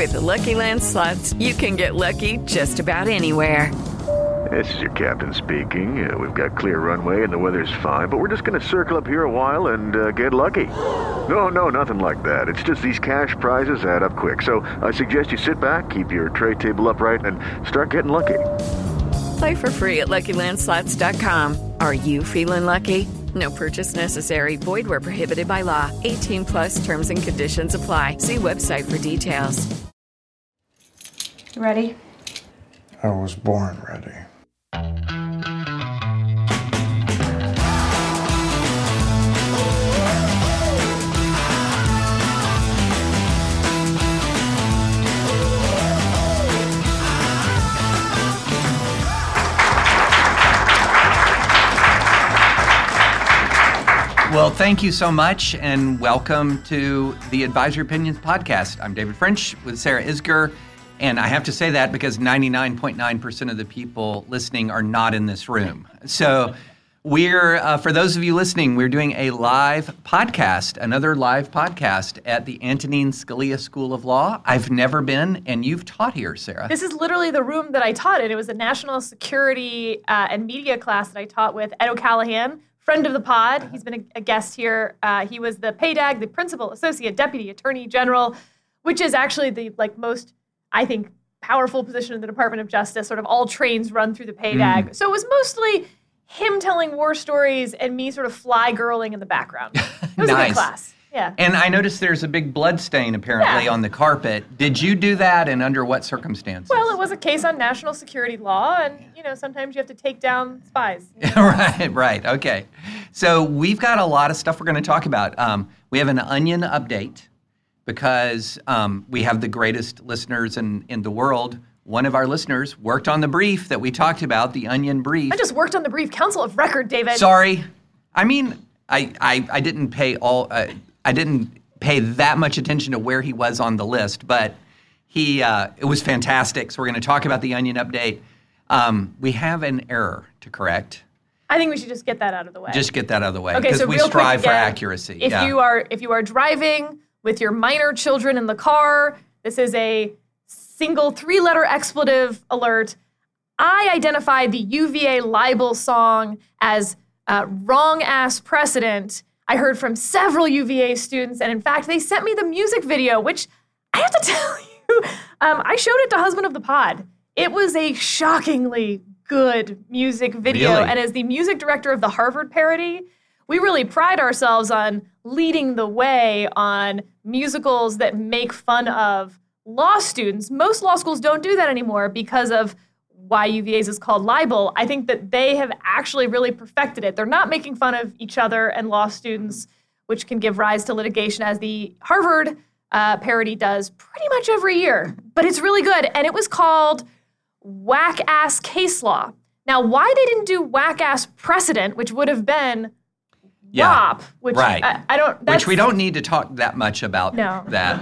With the Lucky Land Slots, you can get lucky just about anywhere. This is your captain speaking. We've got clear runway and the weather's fine, but we're just going to circle up here a while and get lucky. No, nothing like that. It's just these cash prizes add up quick. So I suggest you sit back, keep your tray table upright, and start getting lucky. Play for free at LuckyLandSlots.com. Are you feeling lucky? No purchase necessary. Void where prohibited by law. 18 plus terms and conditions apply. See website for details. You ready? I was born ready. Well, thank you so much, and welcome to the Advisory Opinions Podcast. I'm David French with Sarah Isgur, and I have to say that because 99.9% of the people listening are not in this room. So we're, for those of you listening, we're doing a live podcast, another live podcast at the Antonin Scalia School of Law. I've never been, and you've taught here, Sarah. This is literally the room that I taught in. It was a national security and media class that I taught with Ed O'Callaghan, friend of the pod. He's been a guest here. He was the PADAG, the Principal Associate Deputy Attorney General, which is actually the most, I think, powerful position in the Department of Justice. Sort of all trains run through the PADAG. So it was mostly him telling war stories and me sort of fly girling in the background. It was a good class. Yeah. And I noticed there's a big blood stain apparently on the carpet. Did you do that, and under what circumstances? Well, it was a case on national security law, and sometimes you have to take down spies. Right. Okay. So we've got a lot of stuff we're going to talk about. We have an Onion update because we have the greatest listeners in the world. One of our listeners worked on the brief that we talked about, the Onion brief. I just worked on the brief. Counsel of record, David. Sorry. I mean, I didn't pay I didn't pay that much attention to where he was on the list, but it was fantastic. So we're going to talk about the Onion update. We have an error to correct. I think we should just get that out of the way. Just get that out of the way, okay, because so we real strive quick, for again, accuracy. If you are driving with your minor children in the car, this is a single 3-letter expletive alert. I identified the UVA libel song as wrong-ass precedent. I heard from several UVA students, and in fact, they sent me the music video, which I have to tell you, I showed it to husband of the pod. It was a shockingly good music video, Really? And as the music director of the Harvard parody, we really pride ourselves on leading the way on musicals that make fun of law students. Most law schools don't do that anymore because of why UVA's is called libel. I think that they have actually really perfected it. They're not making fun of each other and law students, which can give rise to litigation, as the Harvard parody does pretty much every year. But it's really good, and it was called Whack-Ass Case Law. Now, why they didn't do Whack-Ass Precedent, which would have been WAP, which right. I don't... Which we don't need to talk that much about that.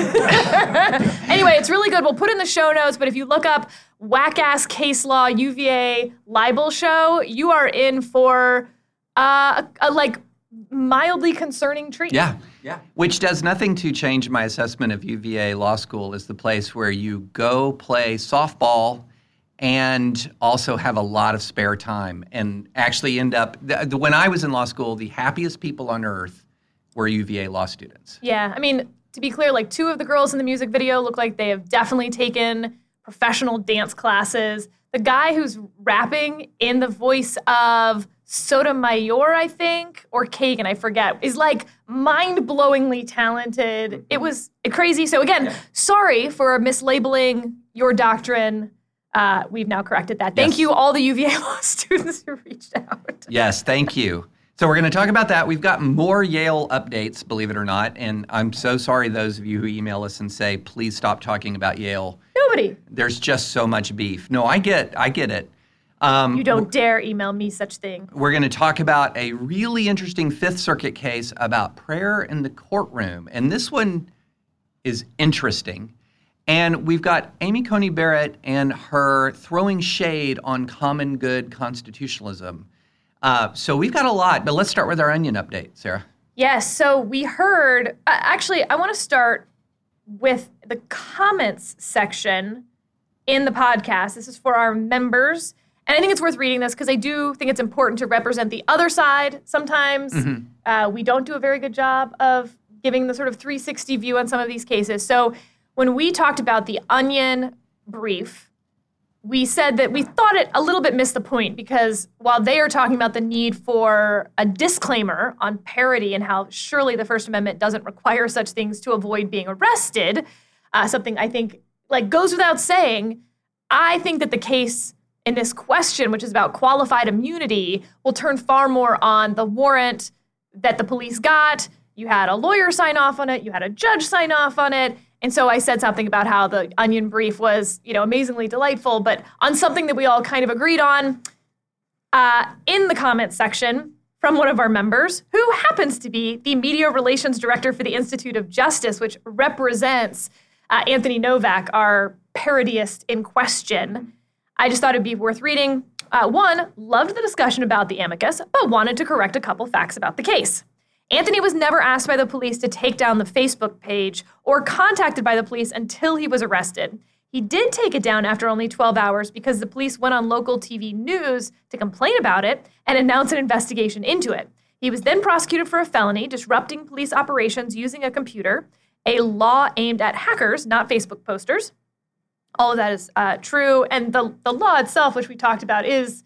Anyway, it's really good. We'll put in the show notes, but if you look up Whack-Ass Case Law UVA libel show, you are in for a mildly concerning treat. Yeah. Which does nothing to change my assessment of UVA Law School as the place where you go play softball and also have a lot of spare time and actually end up, when I was in law school, the happiest people on earth were UVA law students. Yeah, I mean, to be clear, like 2 of the girls in the music video look like they have definitely taken professional dance classes. The guy who's rapping in the voice of Sotomayor, I think, or Kagan, I forget, is like mind-blowingly talented. It was crazy. So again, sorry for mislabeling your doctrine. We've now corrected that. Thank you, all the UVA law students who reached out. Yes, thank you. So we're going to talk about that. We've got more Yale updates, believe it or not, and I'm so sorry those of you who email us and say, please stop talking about Yale. Nobody. There's just so much beef. No, I get it. You don't dare email me such thing. We're going to talk about a really interesting Fifth Circuit case about prayer in the courtroom, and this one is interesting. And we've got Amy Coney Barrett and her throwing shade on common good constitutionalism. So we've got a lot, but let's start with our Onion update, Sarah. Yes, so we heard, actually, I want to start with the comments section in the podcast. This is for our members. And I think it's worth reading this because I do think it's important to represent the other side sometimes. We don't do a very good job of giving the sort of 360 view on some of these cases. So when we talked about the Onion brief, we said that we thought it a little bit missed the point because while they are talking about the need for a disclaimer on parody and how surely the First Amendment doesn't require such things to avoid being arrested, something I think like goes without saying, I think that the case in this question, which is about qualified immunity, will turn far more on the warrant that the police got. You had a lawyer sign off on it. You had a judge sign off on it. And so I said something about how the Onion brief was, amazingly delightful, but on something that we all kind of agreed on in the comments section from one of our members, who happens to be the media relations director for the Institute of Justice, which represents Anthony Novak, our parodyist in question. I just thought it'd be worth reading. One, loved the discussion about the amicus, but wanted to correct a couple facts about the case. Anthony was never asked by the police to take down the Facebook page or contacted by the police until he was arrested. He did take it down after only 12 hours because the police went on local TV news to complain about it and announce an investigation into it. He was then prosecuted for a felony, disrupting police operations using a computer, a law aimed at hackers, not Facebook posters. All of that is true. And the law itself, which we talked about, is,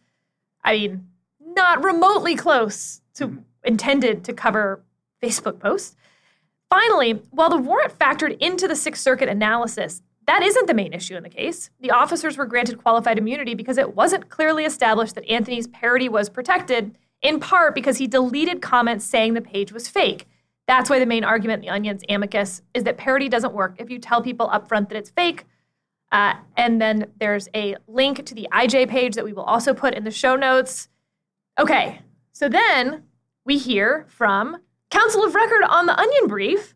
not remotely close to intended to cover Facebook posts. Finally, while the warrant factored into the Sixth Circuit analysis, that isn't the main issue in the case. The officers were granted qualified immunity because it wasn't clearly established that Anthony's parody was protected, in part because he deleted comments saying the page was fake. That's why the main argument in the Onion's amicus is that parody doesn't work if you tell people up front that it's fake. And then there's a link to the IJ page that we will also put in the show notes. Okay, so then we hear from counsel of record on the Onion brief.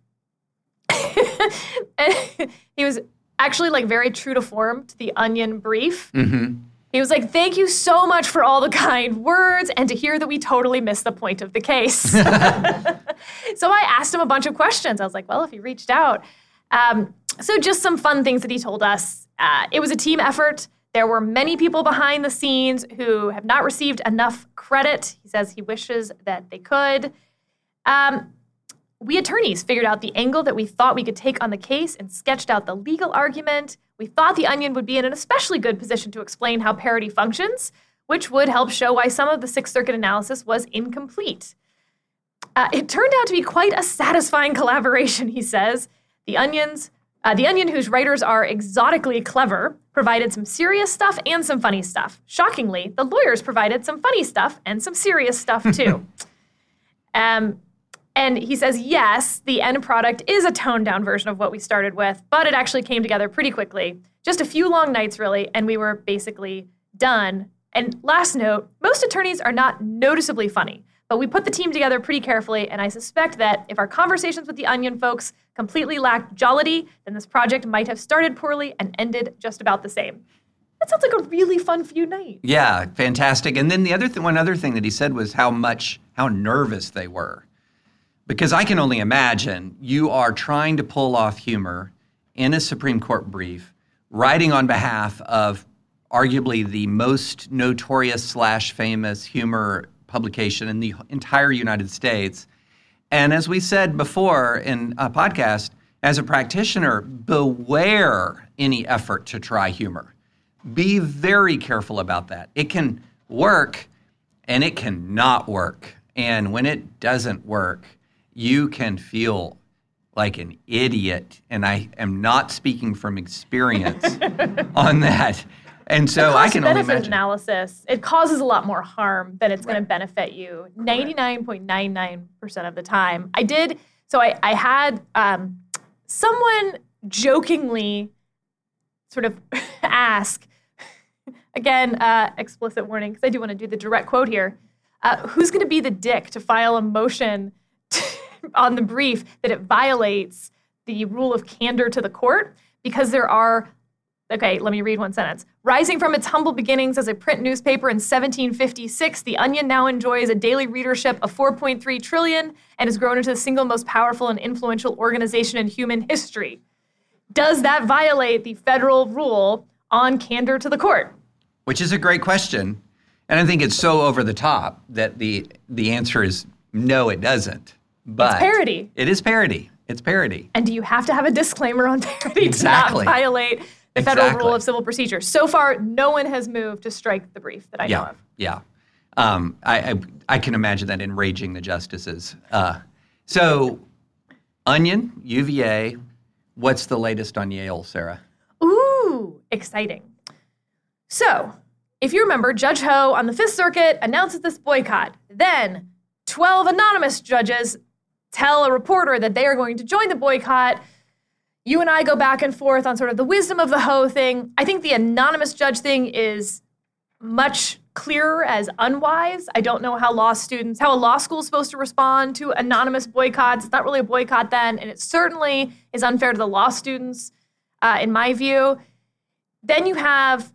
He was actually very true to form to the Onion brief. He was like, thank you so much for all the kind words and to hear that we totally missed the point of the case. So I asked him a bunch of questions. I was like, well, if he reached out. So just some fun things that he told us. It was a team effort. There were many people behind the scenes who have not received enough credit. He says he wishes that they could. We attorneys figured out the angle that we thought we could take on the case and sketched out the legal argument. We thought the Onion would be in an especially good position to explain how parody functions, which would help show why some of the Sixth Circuit analysis was incomplete. It turned out to be quite a satisfying collaboration, he says. The Onion, whose writers are exotically clever, provided some serious stuff and some funny stuff. Shockingly, the lawyers provided some funny stuff and some serious stuff, too. And he says, yes, the end product is a toned-down version of what we started with, but it actually came together pretty quickly. Just a few long nights, really, and we were basically done. And last note, most attorneys are not noticeably funny, but we put the team together pretty carefully, and I suspect that if our conversations with the Onion folks completely lacked jollity, then this project might have started poorly and ended just about the same. That sounds like a really fun few nights. Yeah, fantastic. And then the one other thing that he said was how nervous they were. Because I can only imagine you are trying to pull off humor in a Supreme Court brief, writing on behalf of arguably the most notorious / famous humor publication in the entire United States. And as we said before in a podcast, as a practitioner, beware any effort to try humor. Be very careful about that. It can work and it can not work. And when it doesn't work, you can feel like an idiot. And I am not speaking from experience on that. And so I can only imagine. Cost-benefit analysis, it causes a lot more harm than it's going to benefit you 99.99% of the time. I had someone jokingly sort of ask, again, explicit warning, because I do want to do the direct quote here, who's going to be the dick to file a motion on the brief that it violates the rule of candor to the court? Because there are, okay, let me read one sentence. Rising from its humble beginnings as a print newspaper in 1756, The Onion now enjoys a daily readership of 4.3 trillion and has grown into the single most powerful and influential organization in human history. Does that violate the federal rule on candor to the court? Which is a great question. And I think it's so over the top that the answer is no, it doesn't. But it's parody. It is parody. It's parody. And do you have to have a disclaimer on parody Exactly. to not violate the federal rule of civil procedure? So far, no one has moved to strike the brief that I know of. Yeah. I can imagine that enraging the justices. So, Onion, UVA, what's the latest on Yale, Sarah? Ooh, exciting. So, if you remember, Judge Ho on the Fifth Circuit announces this boycott. Then 12 anonymous judges tell a reporter that they are going to join the boycott. You and I go back and forth on sort of the wisdom of the Ho thing. I think the anonymous judge thing is much clearer as unwise. I don't know how a law school is supposed to respond to anonymous boycotts. It's not really a boycott then, and it certainly is unfair to the law students, in my view. Then you have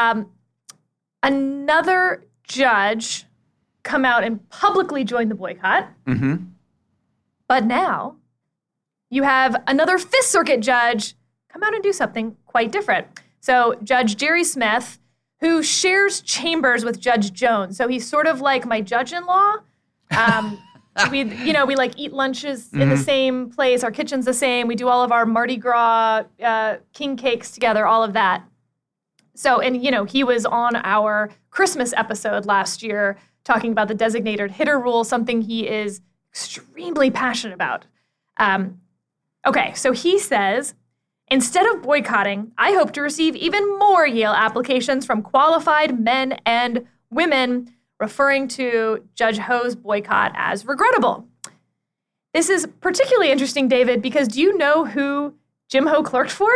another judge come out and publicly join the boycott. Mm-hmm. But now you have another Fifth Circuit judge come out and do something quite different. So Judge Jerry Smith, who shares chambers with Judge Jones. So he's sort of like my judge-in-law. We like eat lunches in the same place. Our kitchen's the same. We do all of our Mardi Gras king cakes together, all of that. So, and he was on our Christmas episode last year talking about the designated hitter rule, something he is extremely passionate about. Okay, so he says, instead of boycotting, I hope to receive even more Yale applications from qualified men and women, referring to Judge Ho's boycott as regrettable. This is particularly interesting, David, because do you know who Jim Ho clerked for?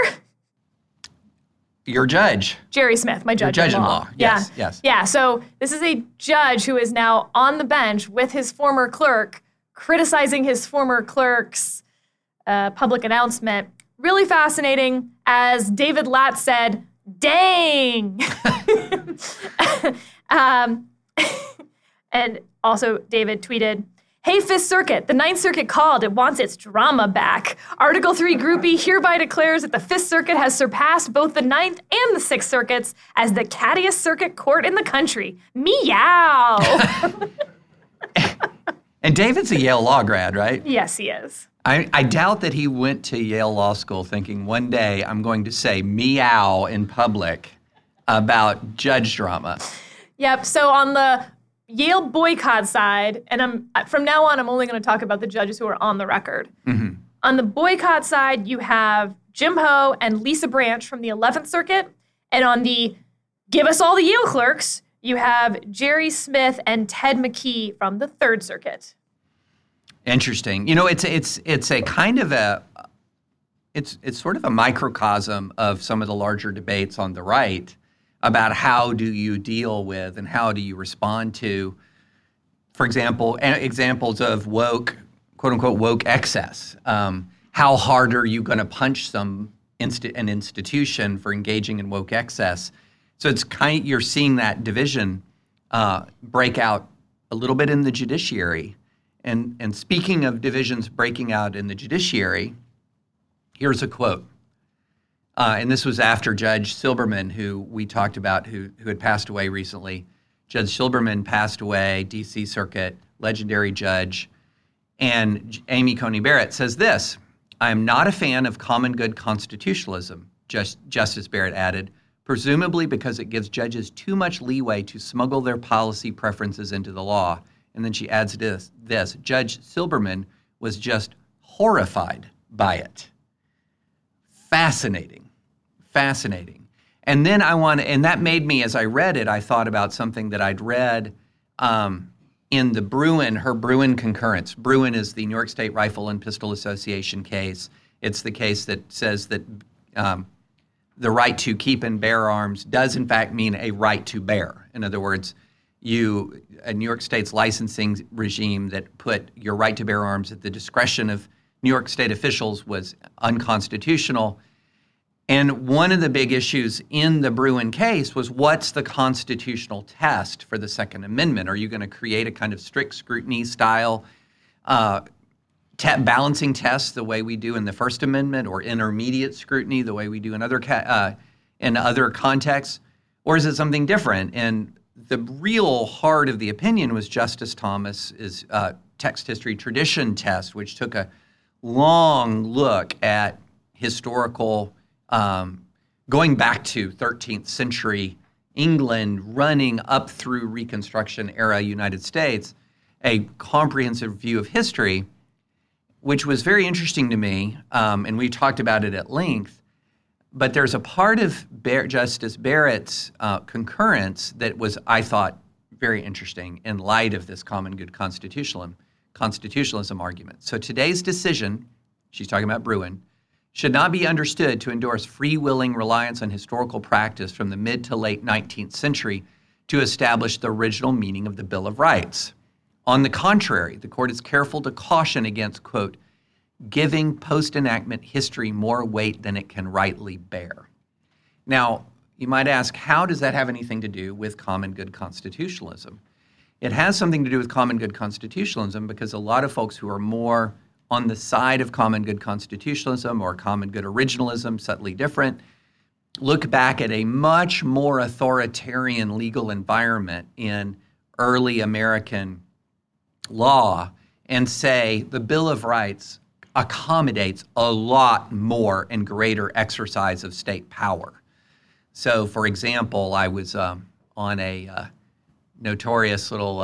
Your judge. Jerry Smith, my judge-in-law. Yes. Yeah, so this is a judge who is now on the bench with his former clerk, criticizing his former clerk's public announcement. Really fascinating. As David Latt said, dang! And also David tweeted, hey, Fifth Circuit, the Ninth Circuit called. It wants its drama back. Article 3 groupie hereby declares that the Fifth Circuit has surpassed both the Ninth and the Sixth Circuits as the cattiest circuit court in the country. Meow! And David's a Yale law grad, right? Yes, he is. I doubt that he went to Yale Law School thinking one day I'm going to say meow in public about judge drama. Yep, so on the Yale boycott side, and from now on, I'm only going to talk about the judges who are on the record. Mm-hmm. On the boycott side, you have Jim Ho and Lisa Branch from the 11th Circuit. And on the give us all the Yale clerks, you have Jerry Smith and Ted McKee from the 3rd Circuit. Interesting. It's a kind of it's sort of a microcosm of some of the larger debates on the right about how do you deal with and how do you respond to, for example, examples of woke, quote unquote, woke excess. How hard are you going to punch an institution for engaging in woke excess? So it's you're seeing that division break out a little bit in the judiciary. And speaking of divisions breaking out in the judiciary, here's a quote. And this was after Judge Silberman, who we talked about, who had passed away recently. Judge Silberman passed away, D.C. Circuit, legendary judge. And Amy Coney Barrett says this, I am not a fan of common good constitutionalism, Justice Barrett added, presumably because it gives judges too much leeway to smuggle their policy preferences into the law. And then she adds this, Judge Silberman was just horrified by it. Fascinating. And then and that made me, as I read it, I thought about something that I'd read in the her Bruin concurrence. Bruin is the New York State Rifle and Pistol Association case. It's the case that says that the right to keep and bear arms does in fact mean a right to bear. In other words, New York State's licensing regime that put your right to bear arms at the discretion of New York State officials was unconstitutional. And one of the big issues in the Bruin case was what's the constitutional test for the Second Amendment? Are you going to create a kind of strict scrutiny style balancing tests the way we do in the First Amendment, or intermediate scrutiny the way we do in other contexts, or is it something different? And the real heart of the opinion was Justice Thomas's text history tradition test, which took a long look at historical, going back to 13th century England, running up through Reconstruction era United States, a comprehensive view of history, which was very interesting to me, and we talked about it at length. But there's a part of Justice Barrett's concurrence that was, I thought, very interesting in light of this common good constitutionalism argument. So today's decision, she's talking about Bruen, should not be understood to endorse free-willing reliance on historical practice from the mid to late 19th century to establish the original meaning of the Bill of Rights. On the contrary, the court is careful to caution against, quote, giving post-enactment history more weight than it can rightly bear. Now, you might ask, how does that have anything to do with common good constitutionalism? It has something to do with common good constitutionalism because a lot of folks who are more on the side of common good constitutionalism or common good originalism, subtly different, look back at a much more authoritarian legal environment in early American law and say the Bill of Rights accommodates a lot more and greater exercise of state power. So, for example, I was on a notorious little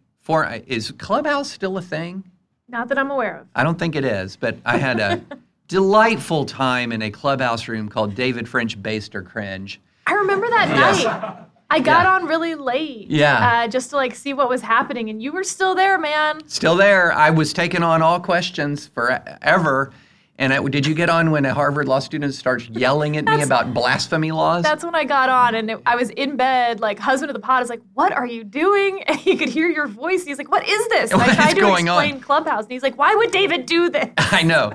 is Clubhouse still a thing? Not that I'm aware of. I don't think it is, but I had a delightful time in a Clubhouse room called David French Based or Cringe. I remember that night. I got on really late, just to see what was happening, and you were still there, man. Still there. I was taking on all questions forever. And did you get on when a Harvard law student starts yelling at me about blasphemy laws? That's when I got on, and I was in bed, husband of the pod is like, what are you doing? And he could hear your voice. He's like, what is this? And I tried to explain Clubhouse, and he's like, why would David do this? I know.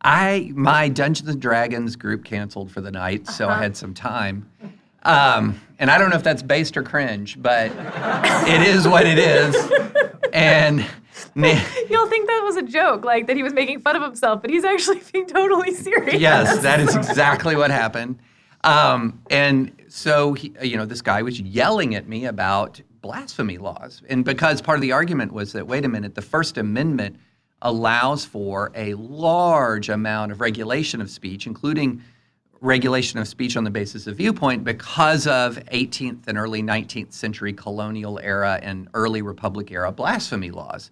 My Dungeons & Dragons group canceled for the night, so I had some time. And I don't know if that's based or cringe, but it is what it is. And you'll think that was a joke, that he was making fun of himself, but he's actually being totally serious. Yes, that is exactly what happened. And so this guy was yelling at me about blasphemy laws, and because part of the argument was that, wait a minute, the First Amendment allows for a large amount of regulation of speech, including regulation of speech on the basis of viewpoint, because of 18th and early 19th century colonial era and early Republic era blasphemy laws.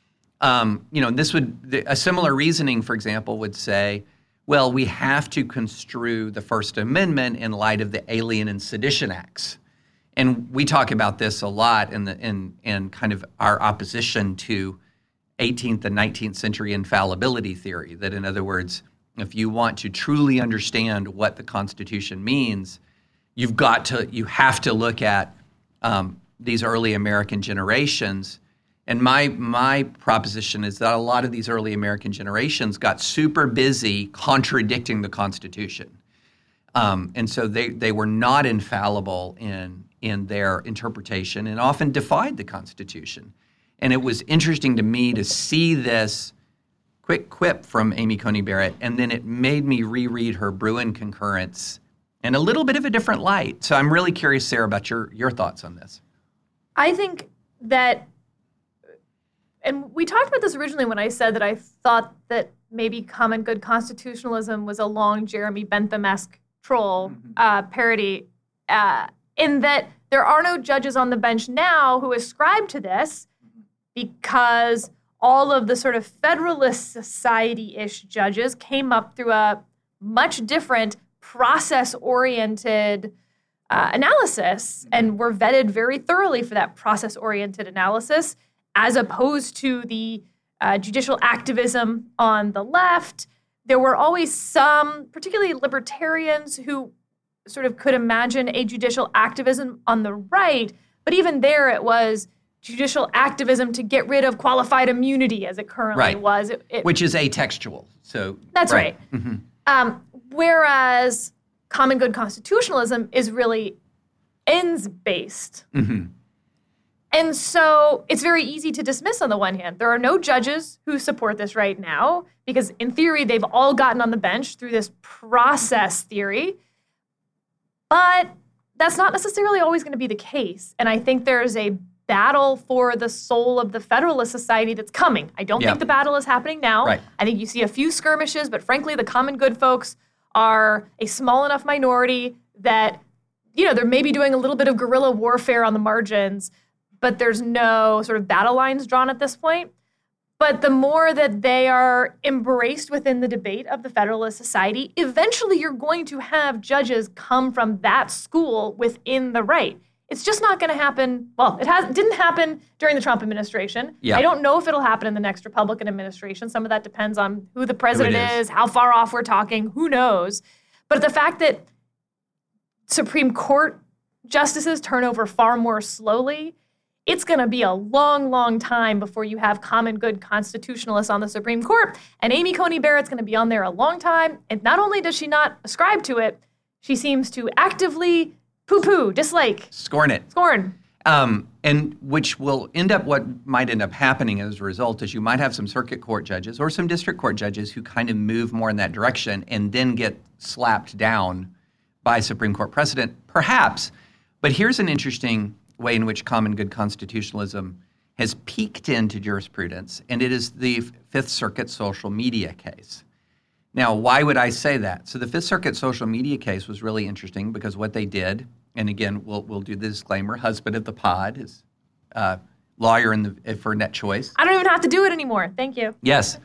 A similar reasoning, for example, would say, well, we have to construe the First Amendment in light of the Alien and Sedition Acts. And we talk about this a lot in kind of our opposition to 18th and 19th century infallibility theory, that in other words, if you want to truly understand what the Constitution means, you have to look at these early American generations. And my proposition is that a lot of these early American generations got super busy contradicting the Constitution. And so they were not infallible in their interpretation and often defied the Constitution. And it was interesting to me to see this quick quip from Amy Coney Barrett, and then it made me reread her Bruen concurrence in a little bit of a different light. So I'm really curious, Sarah, about your thoughts on this. I think that, and we talked about this originally when I said that I thought that maybe common good constitutionalism was a long Jeremy Bentham-esque troll parody, in that there are no judges on the bench now who ascribe to this because all of the sort of Federalist Society-ish judges came up through a much different process-oriented analysis and were vetted very thoroughly for that process-oriented analysis, as opposed to the judicial activism on the left. There were always some, particularly libertarians, who sort of could imagine a judicial activism on the right, but even there it was judicial activism to get rid of qualified immunity as it currently was. Which is atextual. So that's right. Mm-hmm. Whereas common good constitutionalism is really ends-based. Mm-hmm. And so it's very easy to dismiss on the one hand. There are no judges who support this right now because in theory, they've all gotten on the bench through this process theory. But that's not necessarily always going to be the case. And I think there's a battle for the soul of the Federalist Society that's coming. I don't think the battle is happening now. Right. I think you see a few skirmishes, but frankly, the common good folks are a small enough minority that, they're maybe doing a little bit of guerrilla warfare on the margins, but there's no sort of battle lines drawn at this point. But the more that they are embraced within the debate of the Federalist Society, eventually you're going to have judges come from that school within the right. It's just not going to happen. Well, it didn't happen during the Trump administration. Yeah. I don't know if it'll happen in the next Republican administration. Some of that depends on who the president is, how far off we're talking, who knows. But the fact that Supreme Court justices turn over far more slowly, it's going to be a long, long time before you have common good constitutionalists on the Supreme Court. And Amy Coney Barrett's going to be on there a long time. And not only does she not ascribe to it, she seems to actively poo-poo, dislike. Scorn it. Scorn. And which will what might end up happening as a result is you might have some circuit court judges or some district court judges who kind of move more in that direction and then get slapped down by Supreme Court precedent, perhaps. But here's an interesting way in which common good constitutionalism has peeked into jurisprudence, and it is the Fifth Circuit social media case. Now, why would I say that? So the Fifth Circuit social media case was really interesting because what they did, and again, we'll do the disclaimer, husband of the pod is lawyer for Net Choice. I don't even have to do it anymore. Thank you. Yes.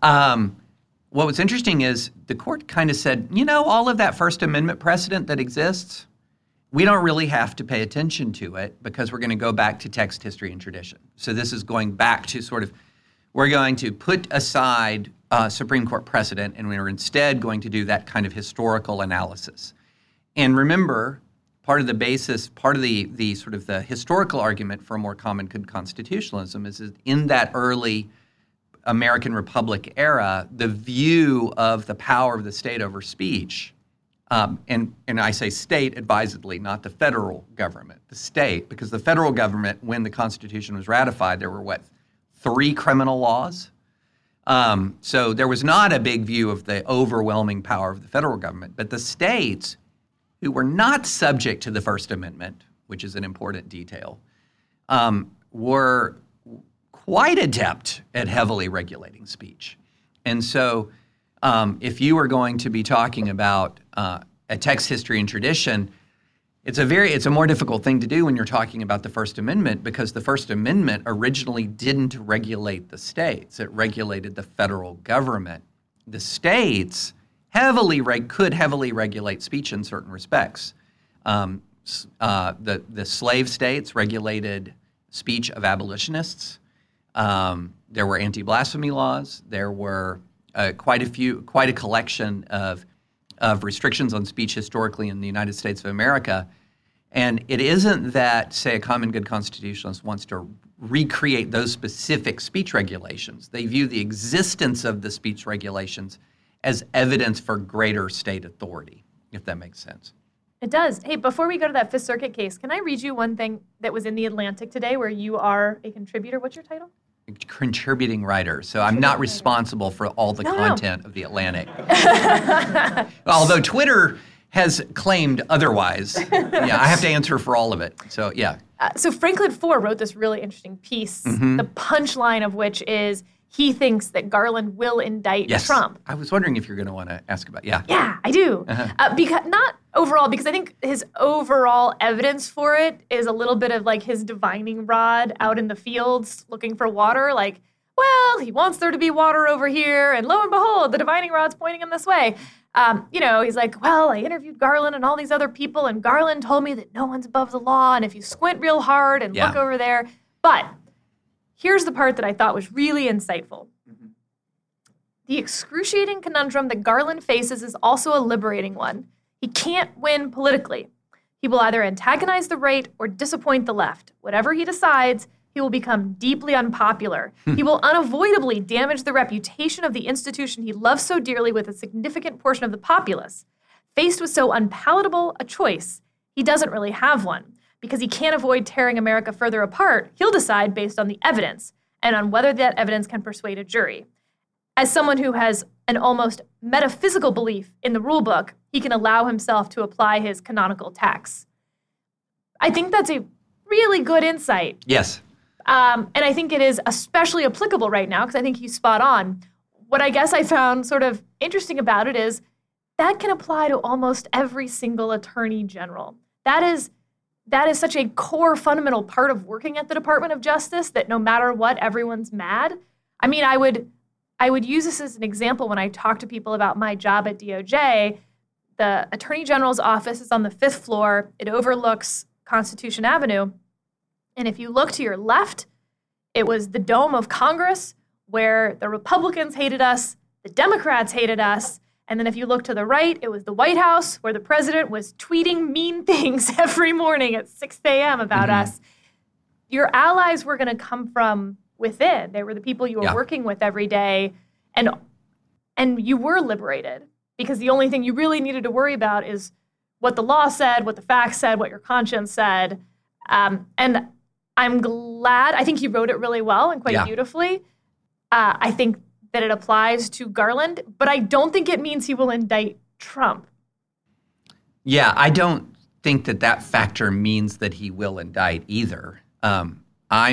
What was interesting is the court kind of said, all of that First Amendment precedent that exists, we don't really have to pay attention to it because we're going to go back to text, history, and tradition. So this is going back to we're going to put aside Supreme Court precedent and we're instead going to do that kind of historical analysis. And remember, part of the basis, part of the sort of the historical argument for a more common good constitutionalism is that in that early American Republic era, the view of the power of the state over speech, and I say state advisedly, not the federal government, the state, because the federal government, when the Constitution was ratified, there were 3 criminal laws? So there was not a big view of the overwhelming power of the federal government, but the states who were not subject to the First Amendment, which is an important detail, were quite adept at heavily regulating speech. And so if you were going to be talking about a text, history, and tradition, it's a more difficult thing to do when you're talking about the First Amendment because the First Amendment originally didn't regulate the states. It regulated the federal government. The states could heavily regulate speech in certain respects. The slave states regulated speech of abolitionists. There were anti-blasphemy laws. There were quite a collection of restrictions on speech historically in the United States of America. And it isn't that, say, a common good constitutionalist wants to recreate those specific speech regulations. They view the existence of the speech regulations as evidence for greater state authority, if that makes sense. It does. Hey, before we go to that Fifth Circuit case, can I read you one thing that was in The Atlantic today where you are a contributor? What's your title? Contributing writer. So I'm not responsible for all the content of The Atlantic. Although Twitter has claimed otherwise. Yeah, I have to answer for all of it. So, yeah. So Franklin Foer wrote this really interesting piece, the punchline of which is he thinks that Garland will indict Trump. I was wondering if you're going to want to ask about, Yeah, I do. Because not overall, because I think his overall evidence for it is a little bit of like his divining rod out in the fields looking for water. Like, well, he wants there to be water over here, and lo and behold, the divining rod's pointing him this way. He's like, well, I interviewed Garland and all these other people, and Garland told me that no one's above the law, and if you squint real hard and look over there. But here's the part that I thought was really insightful. The excruciating conundrum that Garland faces is also a liberating one. He can't win politically. He will either antagonize the right or disappoint the left. Whatever he decides, he will become deeply unpopular. He will unavoidably damage the reputation of the institution he loves so dearly with a significant portion of the populace. Faced with so unpalatable a choice, he doesn't really have one, because he can't avoid tearing America further apart, he'll decide based on the evidence and on whether that evidence can persuade a jury. As someone who has an almost metaphysical belief in the rule book, he can allow himself to apply his canonical tax. I think that's a really good insight. Yes. And I think it is especially applicable right now because I think he's spot on. What I guess I found sort of interesting about it is that can apply to almost every single attorney general. That is such a core fundamental part of working at the Department of Justice that no matter what, everyone's mad. I mean, I would use this as an example when I talk to people about my job at DOJ. The Attorney General's office is on the 5th floor. It overlooks Constitution Avenue. And if you look to your left, it was the dome of Congress where the Republicans hated us, the Democrats hated us. And then if you look to the right, it was the White House where the president was tweeting mean things every morning at 6 a.m. about us. Your allies were going to come from within. They were the people you were working with every day. And you were liberated because the only thing you really needed to worry about is what the law said, what the facts said, what your conscience said. And I'm glad. I think he wrote it really well and quite beautifully. I think that it applies to Garland, but I don't think it means he will indict Trump. Yeah, I don't think that factor means that he will indict either. I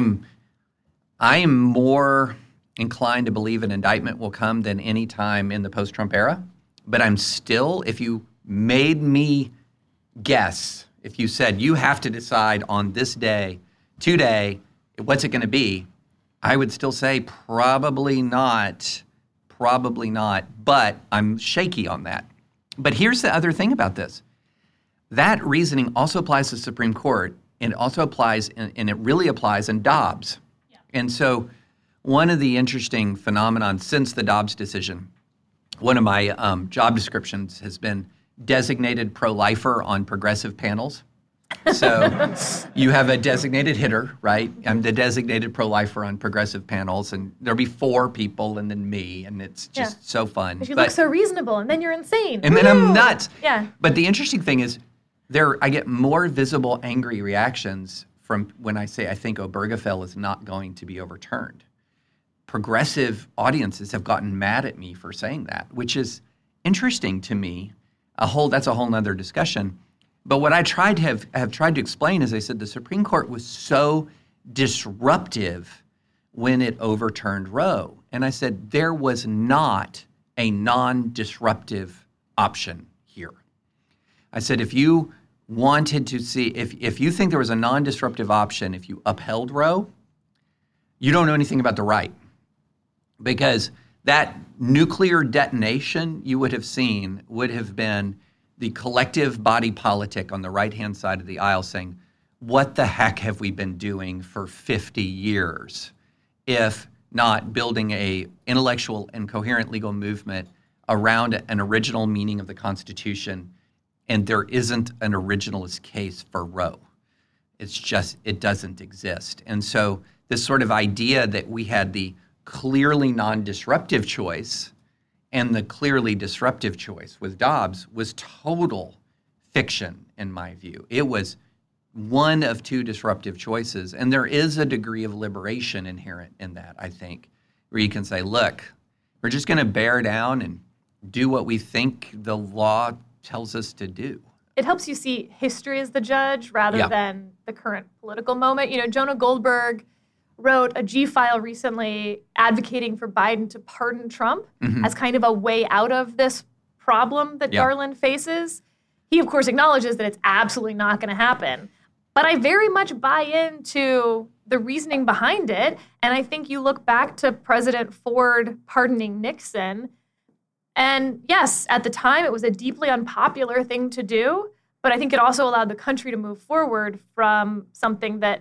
am more inclined to believe an indictment will come than any time in the post-Trump era. But I'm still, if you made me guess, if you said you have to decide on this day, today, what's it going to be, I would still say probably not, but I'm shaky on that. But here's the other thing about this. That reasoning also applies to the Supreme Court, and it also applies, and it really applies in Dobbs. Yeah. And so one of the interesting phenomenon since the Dobbs decision, one of my job descriptions has been designated pro-lifer on progressive panels. So you have a designated hitter, right? I'm the designated pro-lifer on progressive panels, and there'll be 4 people and then me, and it's just so fun. But you look so reasonable, and then you're insane. And then I'm nuts. Yeah. But the interesting thing is, I get more visible angry reactions from when I say I think Obergefell is not going to be overturned. Progressive audiences have gotten mad at me for saying that, which is interesting to me. That's a whole nother discussion. But what I have tried to explain is I said the Supreme Court was so disruptive when it overturned Roe. And I said there was not a non-disruptive option here. I said if you wanted to see, if you think there was a non-disruptive option, if you upheld Roe, you don't know anything about the right. Because that nuclear detonation you would have seen would have been the collective body politic on the right-hand side of the aisle saying, what the heck have we been doing for 50 years if not building a intellectual and coherent legal movement around an original meaning of the Constitution, and there isn't an originalist case for Roe. It's just, it doesn't exist. And so this sort of idea that we had the clearly non-disruptive choice and the clearly disruptive choice with Dobbs was total fiction, in my view. It was one of 2 disruptive choices, and there is a degree of liberation inherent in that, I think, where you can say, look, we're just going to bear down and do what we think the law tells us to do. It helps you see history as the judge rather than the current political moment. You know, Jonah Goldberg wrote a G-file recently advocating for Biden to pardon Trump as kind of a way out of this problem that Garland faces. He, of course, acknowledges that it's absolutely not going to happen. But I very much buy into the reasoning behind it. And I think you look back to President Ford pardoning Nixon. And yes, at the time, it was a deeply unpopular thing to do. But I think it also allowed the country to move forward from something that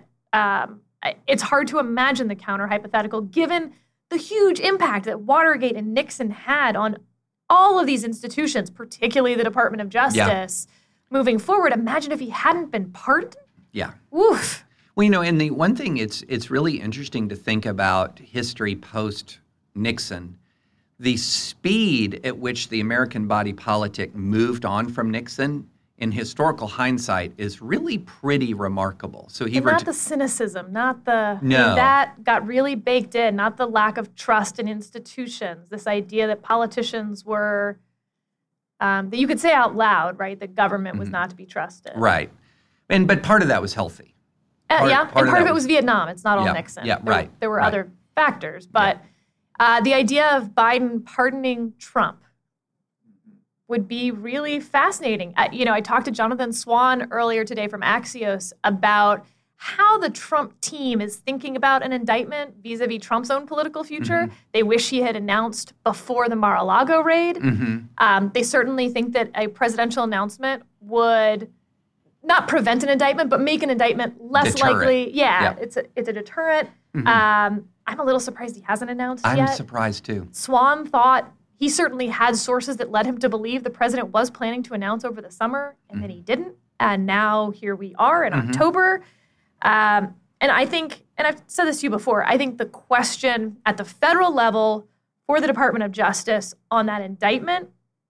it's hard to imagine the counter-hypothetical, given the huge impact that Watergate and Nixon had on all of these institutions, particularly the Department of Justice, moving forward. Imagine if he hadn't been pardoned. Yeah. Oof. Well, you know, and the one thing, it's really interesting to think about history post-Nixon. The speed at which the American body politic moved on from Nixon in historical hindsight is really pretty remarkable. So he not the cynicism, not the No. that got really baked in, not the lack of trust in institutions. This idea that politicians were that you could say out loud, right? The government was not to be trusted. right, but part of that was healthy. And part that of it was Vietnam. It's not all Yeah, Nixon. yeah, right, There were right. other factors, but the idea of Biden pardoning Trump would be really fascinating. I talked to Jonathan Swan earlier today from Axios about how the Trump team is thinking about an indictment vis-a-vis Trump's own political future. They wish he had announced before the Mar-a-Lago raid. They certainly think that a presidential announcement would not prevent an indictment, but make an indictment less Deterrent. likely. Yeah. It's a deterrent. I'm a little surprised he hasn't announced I'm yet. surprised too. Swan thought he certainly had sources that led him to believe the president was planning to announce over the summer, and then he didn't. And now here we are in October. And I think, and I've said this to you before, I think the question at the federal level for the Department of Justice on that indictment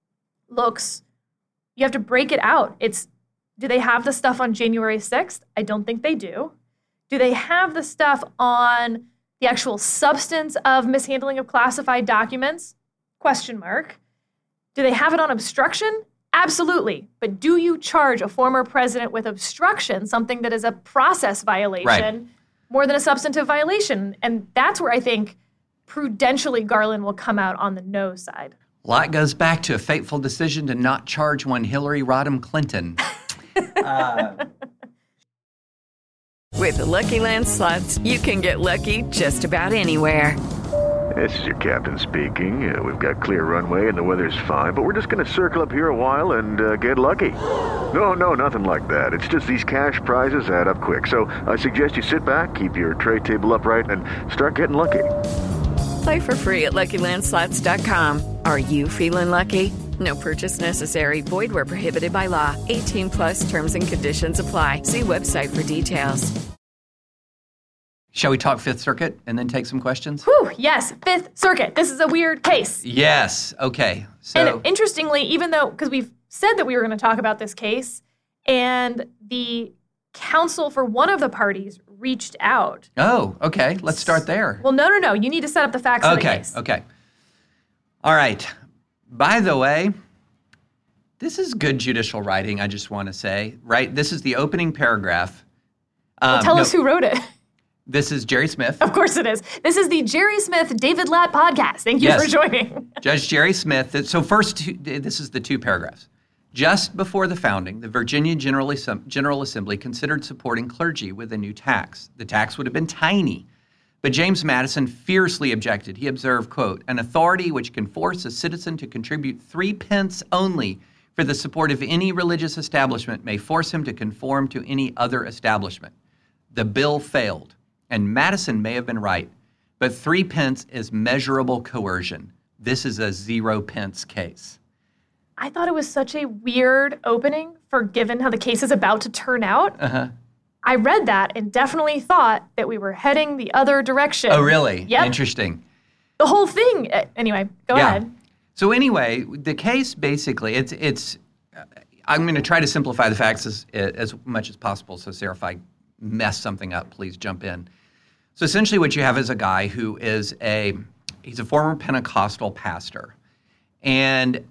you have to break it out. Do they have the stuff on January 6th? I don't think they do. Do they have the stuff on the actual substance of mishandling of classified documents? Question mark. Do they have it on obstruction? Absolutely. But do you charge a former president with obstruction, something that is a process violation, more than a substantive violation? And that's where I think prudentially Garland will come out on the no side. A lot goes back to a fateful decision to not charge one Hillary Rodham Clinton. With the Lucky Land Slots, you can get lucky just about anywhere. This is your captain speaking. We've got clear runway and the weather's fine, but we're just going to circle up here a while and get lucky. No, nothing like that. It's just these cash prizes add up quick. So I suggest you sit back, keep your tray table upright, and start getting lucky. Play for free at LuckyLandSlots.com. Are you feeling lucky? No purchase necessary. Void where prohibited by law. 18 plus terms and conditions apply. See website for details. Shall we talk Fifth Circuit and then take some questions? Whew, yes, Fifth Circuit. This is a weird case. Yes. Okay. So And interestingly, even though, because we've said that we were going to talk about this case, and the counsel for one of the parties reached out. Oh, okay. Let's start there. Well, no. You need to set up the facts of the case. Okay. All right. By the way, this is good judicial writing, I just want to say, right? This is the opening paragraph. Tell us who wrote it. This is Jerry Smith. Of course it is. This is the Jerry Smith, David Latt podcast. Thank you for joining. Judge Jerry Smith. So first, this is the two paragraphs. Just before the founding, the Virginia General Assembly considered supporting clergy with a new tax. The tax would have been tiny, but James Madison fiercely objected. He observed, quote, an authority which can force a citizen to contribute 3 pence only for the support of any religious establishment may force him to conform to any other establishment. The bill failed, and Madison may have been right, but 3 pence is measurable coercion. This is a 0 pence case. I thought it was such a weird opening for given how the case is about to turn out. I read that and definitely thought that we were heading the other direction. Oh, really? Yep. Interesting. The whole thing. Anyway, go ahead. So anyway, the case basically, it's. I'm going to try to simplify the facts as much as possible. So Sarah, if I mess something up, please jump in. So essentially what you have is a guy who is he's a former Pentecostal pastor. And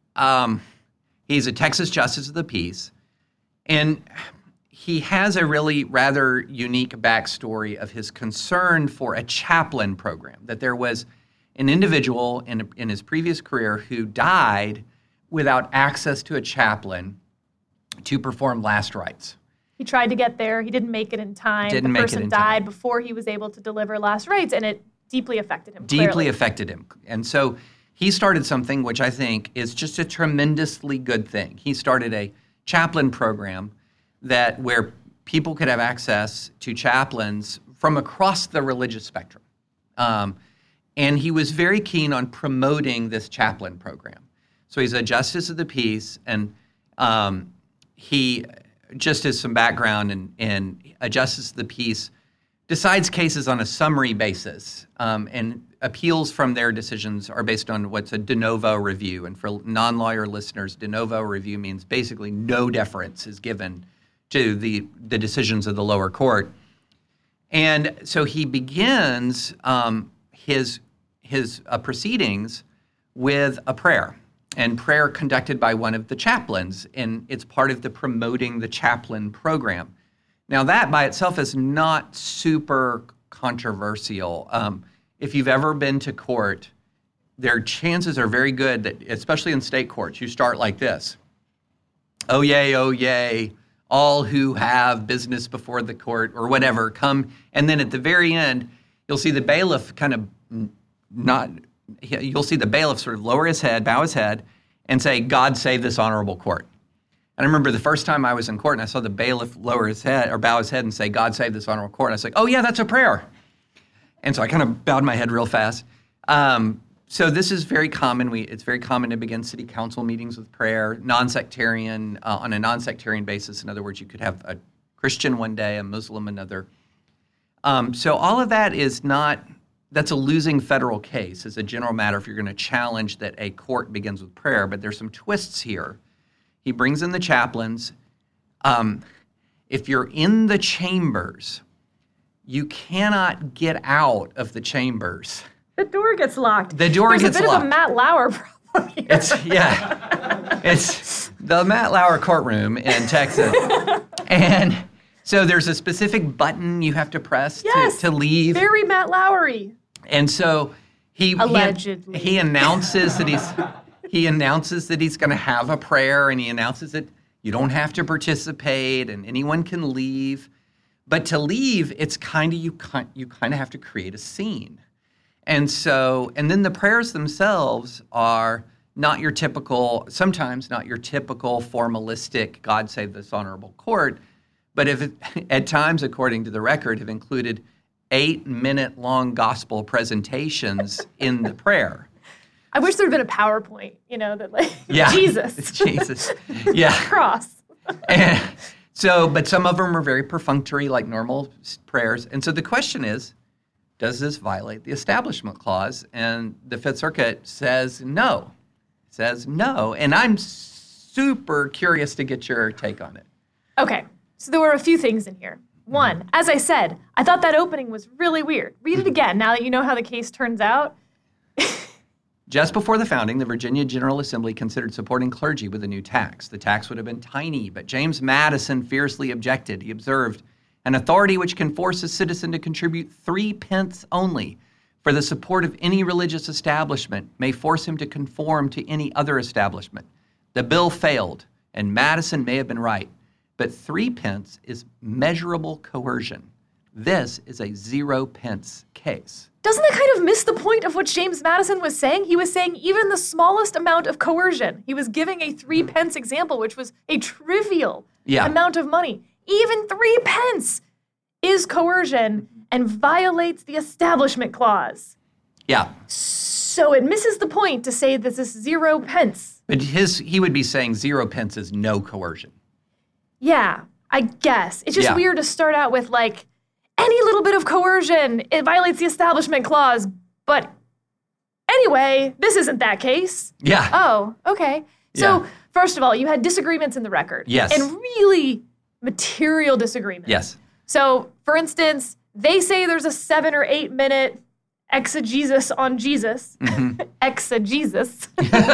he's a Texas Justice of the Peace. And he has a really rather unique backstory of his concern for a chaplain program, that there was an individual in his previous career who died without access to a chaplain to perform last rites. He tried to get there. He didn't make it in time. Didn't the make it person in died time. before he was able to deliver last rites, and it deeply affected him. Deeply clearly. affected him. And so he started something which I think is just a tremendously good thing. He started a chaplain program where people could have access to chaplains from across the religious spectrum. And he was very keen on promoting this chaplain program. So he's a Justice of the Peace, and he, just as some background, and a Justice of the Peace decides cases on a summary basis, and appeals from their decisions are based on what's a de novo review. And for non-lawyer listeners, de novo review means basically no deference is given to the decisions of the lower court. And so he begins his proceedings with a prayer, and prayer conducted by one of the chaplains, and it's part of the Promoting the Chaplain program. Now, that by itself is not super controversial. If you've ever been to court, their chances are very good that, especially in state courts, you start like this. Oh, yay, all who have business before the court or whatever come. And then at the very end, you'll see the bailiff you'll see the bailiff sort of lower his head, bow his head, and say, God save this honorable court. And I remember the first time I was in court and I saw the bailiff lower his head or bow his head and say, God save this honorable court. And I was like, oh yeah, that's a prayer. And so I kind of bowed my head real fast. So this is very common. It's very common to begin city council meetings with prayer, non-sectarian, on a non-sectarian basis. In other words, you could have a Christian one day, a Muslim another. So all of that that's a losing federal case as a general matter if you're going to challenge that a court begins with prayer. But there's some twists here. He brings in the chaplains. If you're in the chambers, you cannot get out of the chambers. The door gets locked. The door gets locked. There's a bit of a Matt Lauer problem here. It's the Matt Lauer courtroom in Texas. And so there's a specific button you have to press to leave. Very Matt Lauer-y. And so he announces that he's going to have a prayer, and he announces that you don't have to participate and anyone can leave. But to leave, it's kind of you kind of have to create a scene. And then the prayers themselves are sometimes not your typical formalistic God save this honorable court, but at times, according to the record, have included 8-minute-long gospel presentations in the prayer. I wish there had been a PowerPoint, Jesus. It's Jesus. Yeah. Cross. But some of them are very perfunctory, like normal prayers. And so the question is, does this violate the Establishment Clause? And the Fifth Circuit says no. And I'm super curious to get your take on it. Okay. So there were a few things in here. One, as I said, I thought that opening was really weird. Read it again now that you know how the case turns out. Just before the founding, the Virginia General Assembly considered supporting clergy with a new tax. The tax would have been tiny, but James Madison fiercely objected. He observed, an authority which can force a citizen to contribute 3 pence only for the support of any religious establishment may force him to conform to any other establishment. The bill failed, and Madison may have been right, but 3 pence is measurable coercion. This is a 0 pence case. Doesn't that kind of miss the point of what James Madison was saying? He was saying even the smallest amount of coercion. He was giving a 3 pence example, which was a trivial amount of money. Even 3 pence is coercion and violates the Establishment Clause. Yeah. So it misses the point to say that this 0 pence. But he would be saying 0 pence is no coercion. Yeah, I guess. It's just weird to start out with any little bit of coercion, it violates the Establishment Clause. But anyway, this isn't that case. Yeah. Oh, okay. So first of all, you had disagreements in the record. Yes. And really material disagreements. Yes. So, for instance, they say there's a 7 or 8 minute exegesis on Jesus. Mm-hmm. Exegesis.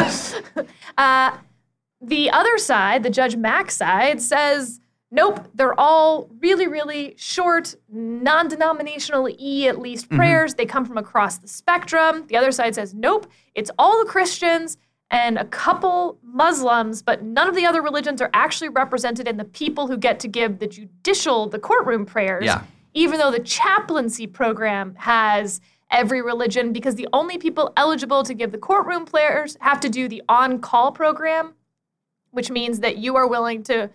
The other side, the Judge Mack side, says, nope, they're all really, really short, non-denominational at least prayers. They come from across the spectrum. The other side says, nope, it's all the Christians and a couple Muslims, but none of the other religions are actually represented in the people who get to give the courtroom prayers, even though the chaplaincy program has every religion, because the only people eligible to give the courtroom prayers have to do the on-call program, which means that you are willing to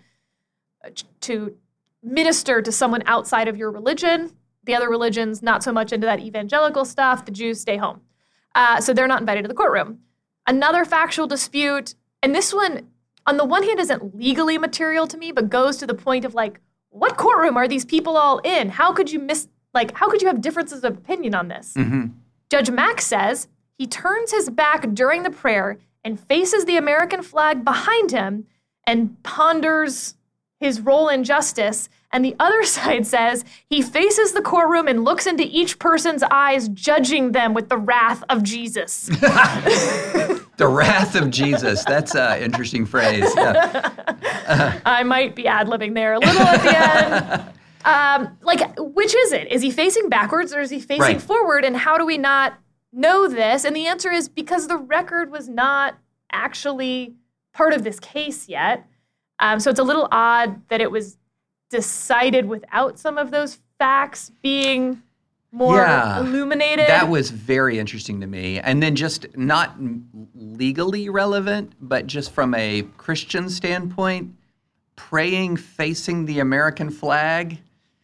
minister to someone outside of your religion. The other religions, not so much into that evangelical stuff. The Jews stay home. So they're not invited to the courtroom. Another factual dispute, and this one, on the one hand, isn't legally material to me, but goes to the point of what courtroom are these people all in? How could you Like, how could you have differences of opinion on this? Judge Mack says he turns his back during the prayer and faces the American flag behind him and ponders his role in justice. And the other side says he faces the courtroom and looks into each person's eyes, judging them with the wrath of Jesus. The wrath of Jesus. That's an interesting phrase. Yeah. I might be ad-libbing there a little at the end. Which is it? Is he facing backwards or is he facing forward? And how do we not know this? And the answer is because the record was not actually part of this case yet. So it's a little odd that it was decided without some of those facts being more illuminated. That was very interesting to me. And then just not legally relevant, but just from a Christian standpoint, praying facing the American flag.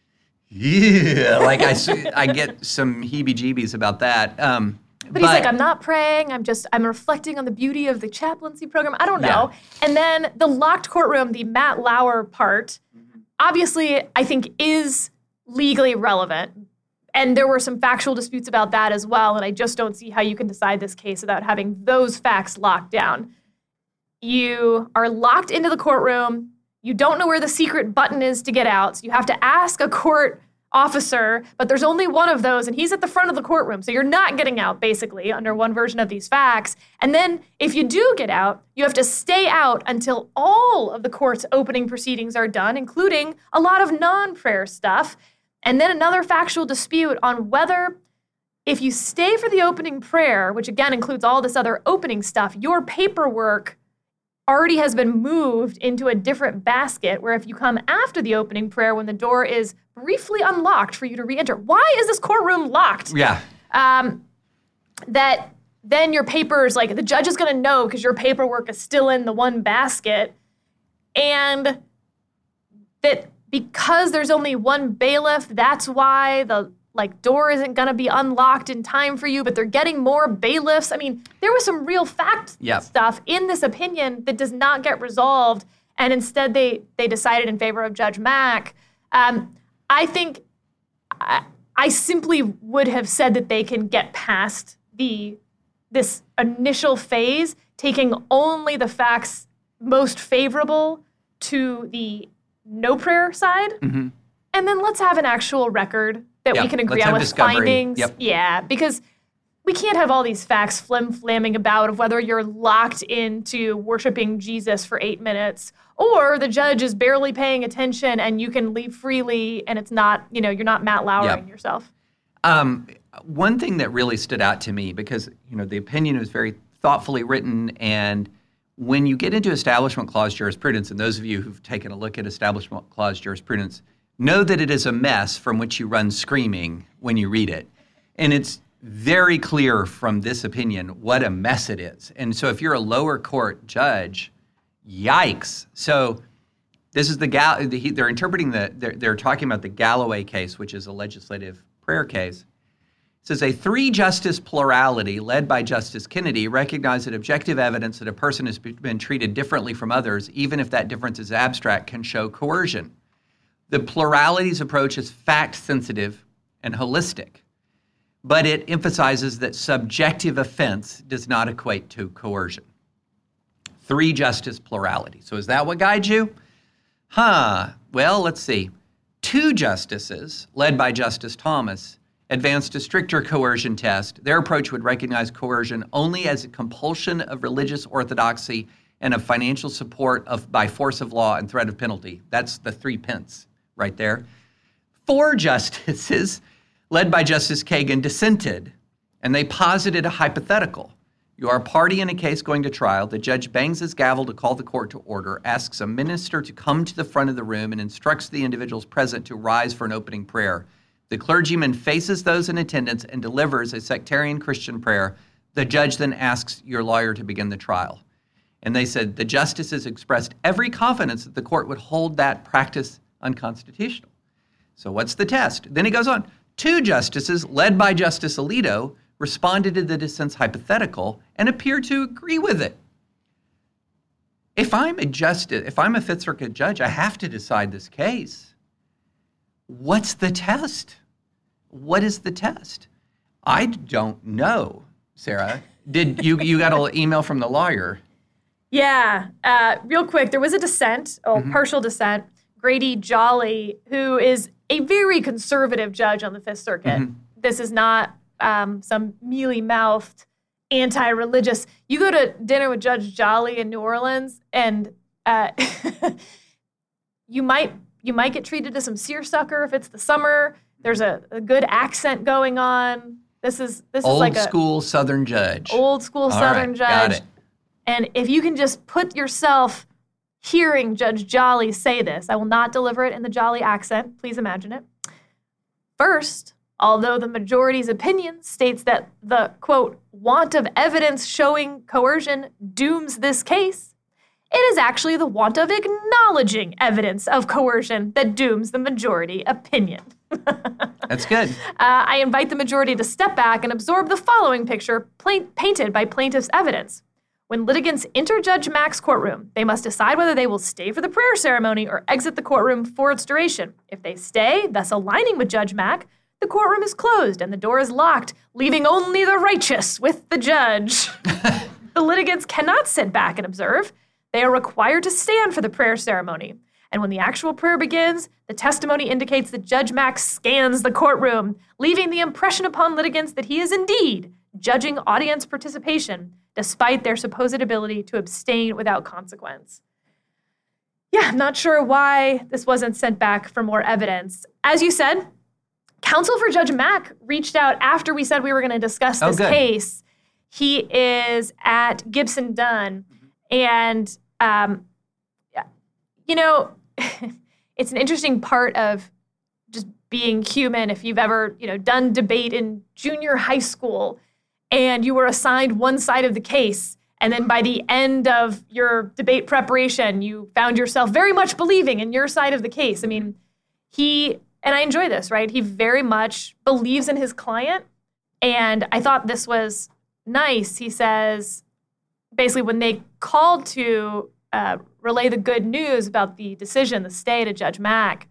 Yeah, like I get some heebie-jeebies about that. But he's like, I'm not praying. I'm reflecting on the beauty of the chaplaincy program. I don't know. Yeah. And then the locked courtroom, the Matt Lauer part, obviously I think is legally relevant. And there were some factual disputes about that as well. And I just don't see how you can decide this case without having those facts locked down. You are locked into the courtroom. You don't know where the secret button is to get out. So you have to ask a court officer, but there's only one of those, and he's at the front of the courtroom. So you're not getting out, basically, under one version of these facts. And then if you do get out, you have to stay out until all of the court's opening proceedings are done, including a lot of non-prayer stuff. And then another factual dispute on whether, if you stay for the opening prayer, which again includes all this other opening stuff, your paperwork already has been moved into a different basket, where if you come after the opening prayer when the door is briefly unlocked for you to re-enter, why is this courtroom locked? Yeah. That then your papers, like the judge is going to know because your paperwork is still in the one basket, and that because there's only one bailiff, that's why the door isn't going to be unlocked in time for you, but they're getting more bailiffs. I mean, there was some real fact stuff in this opinion that does not get resolved, and instead they decided in favor of Judge Mack. I think I simply would have said that they can get past this initial phase, taking only the facts most favorable to the no prayer side, and then let's have an actual record that we can agree on with findings. Yep. Yeah, because we can't have all these facts flim-flamming about of whether you're locked into worshiping Jesus for 8 minutes or the judge is barely paying attention and you can leave freely and it's not, you're not Matt Lauering yourself. One thing that really stood out to me, because, the opinion was very thoughtfully written, and when you get into Establishment Clause jurisprudence, and those of you who've taken a look at Establishment Clause jurisprudence know that it is a mess from which you run screaming when you read it. And it's very clear from this opinion what a mess it is. And so if you're a lower court judge, yikes. So this is they're interpreting they're talking about the Galloway case, which is a legislative prayer case. It says a 3-justice plurality led by Justice Kennedy recognized that objective evidence that a person has been treated differently from others, even if that difference is abstract, can show coercion. The plurality's approach is fact-sensitive and holistic, but it emphasizes that subjective offense does not equate to coercion. 3-justice plurality. So is that what guides you? Well, let's see. 2 justices, led by Justice Thomas, advanced a stricter coercion test. Their approach would recognize coercion only as a compulsion of religious orthodoxy and of financial support by force of law and threat of penalty. That's the 3 pence. Right there. 4 justices, led by Justice Kagan, dissented, and they posited a hypothetical. You are a party in a case going to trial. The judge bangs his gavel to call the court to order, asks a minister to come to the front of the room, and instructs the individuals present to rise for an opening prayer. The clergyman faces those in attendance and delivers a sectarian Christian prayer. The judge then asks your lawyer to begin the trial. And they said the justices expressed every confidence that the court would hold that practice unconstitutional. So what's the test? Then he goes on. 2 justices, led by Justice Alito, responded to the dissent's hypothetical and appeared to agree with it. If I'm a Fifth Circuit judge, I have to decide this case. What's the test? What is the test? I don't know, Sarah. Did you got an email from the lawyer? Yeah. Real quick, there was a dissent, partial dissent. Grady Jolly, who is a very conservative judge on the Fifth Circuit. This is not some mealy-mouthed, anti-religious. You go to dinner with Judge Jolly in New Orleans, and you might get treated to some seersucker if it's the summer. There's a good accent going on. This is like a school Southern judge. Old school Southern judge. Got it. And if you can just put yourself hearing Judge Jolly say this, I will not deliver it in the Jolly accent. Please imagine it. First, although the majority's opinion states that the, quote, want of evidence showing coercion dooms this case, it is actually the want of acknowledging evidence of coercion that dooms the majority opinion. That's good. I invite the majority to step back and absorb the following picture painted by plaintiff's evidence. When litigants enter Judge Mack's courtroom, they must decide whether they will stay for the prayer ceremony or exit the courtroom for its duration. If they stay, thus aligning with Judge Mack, the courtroom is closed and the door is locked, leaving only the righteous with the judge. The litigants cannot sit back and observe. They are required to stand for the prayer ceremony. And when the actual prayer begins, the testimony indicates that Judge Mack scans the courtroom, leaving the impression upon litigants that he is indeed judging audience participation, despite their supposed ability to abstain without consequence. Yeah, I'm not sure why this wasn't sent back for more evidence. As you said, counsel for Judge Mack reached out after we said we were going to discuss this case. He is at Gibson Dunn, and it's an interesting part of just being human. If you've ever, done debate in junior high school and you were assigned one side of the case, and then by the end of your debate preparation, you found yourself very much believing in your side of the case. I mean, and I enjoy this, right? He very much believes in his client, and I thought this was nice. He says, basically, when they called to relay the good news about the decision, the stay to Judge Mack,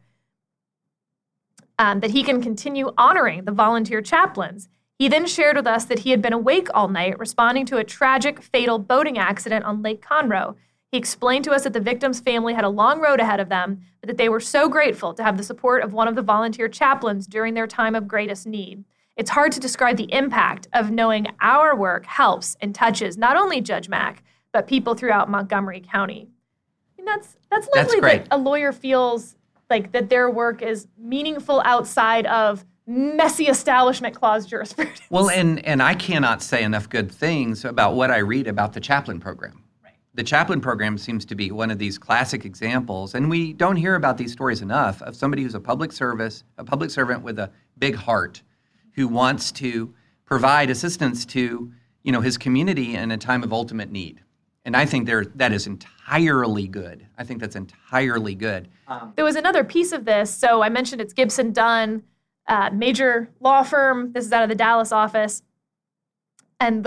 that he can continue honoring the volunteer chaplains. He then shared with us that he had been awake all night responding to a tragic, fatal boating accident on Lake Conroe. He explained to us that the victim's family had a long road ahead of them, but that they were so grateful to have the support of one of the volunteer chaplains during their time of greatest need. It's hard to describe the impact of knowing our work helps and touches not only Judge Mack, but people throughout Montgomery County. I mean, that's lovely that a lawyer feels like that their work is meaningful outside of messy establishment clause jurisprudence. Well, and I cannot say enough good things about what I read about the chaplain program. Right. The chaplain program seems to be one of these classic examples, and we don't hear about these stories enough, of somebody who's a public servant with a big heart who wants to provide assistance to, his community in a time of ultimate need. And I think that is entirely good. I think that's entirely good. There was another piece of this. So I mentioned it's Gibson Dunn, major law firm. This is out of the Dallas office. And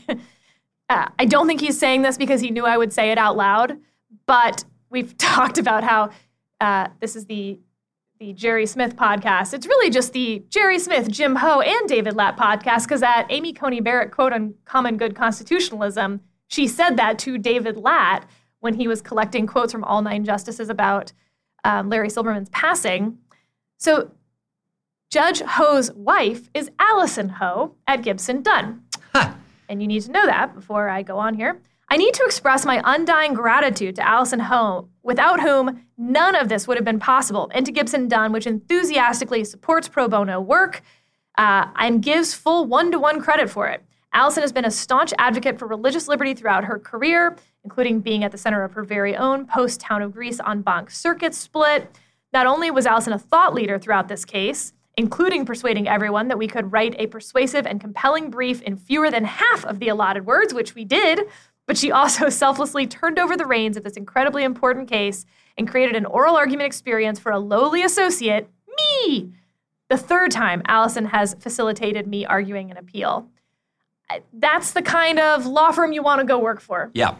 I don't think he's saying this because he knew I would say it out loud, but we've talked about how this is the Jerry Smith podcast. It's really just the Jerry Smith, Jim Ho, and David Latt podcast, because that Amy Coney Barrett quote on Common Good Constitutionalism, she said that to David Latt when he was collecting quotes from all 9 justices about Larry Silberman's passing. So Judge Ho's wife is Allison Ho at Gibson Dunn. Huh. And you need to know that before I go on here. I need to express my undying gratitude to Allison Ho, without whom none of this would have been possible, and to Gibson Dunn, which enthusiastically supports pro bono work and gives full one-to-one credit for it. Allison has been a staunch advocate for religious liberty throughout her career, including being at the center of her very own post-Town of Greece en banc circuit split. Not only was Allison a thought leader throughout this case, including persuading everyone that we could write a persuasive and compelling brief in fewer than half of the allotted words, which we did, but she also selflessly turned over the reins of this incredibly important case and created an oral argument experience for a lowly associate, me. The 3rd time Allison has facilitated me arguing an appeal. That's the kind of law firm you want to go work for. Yeah.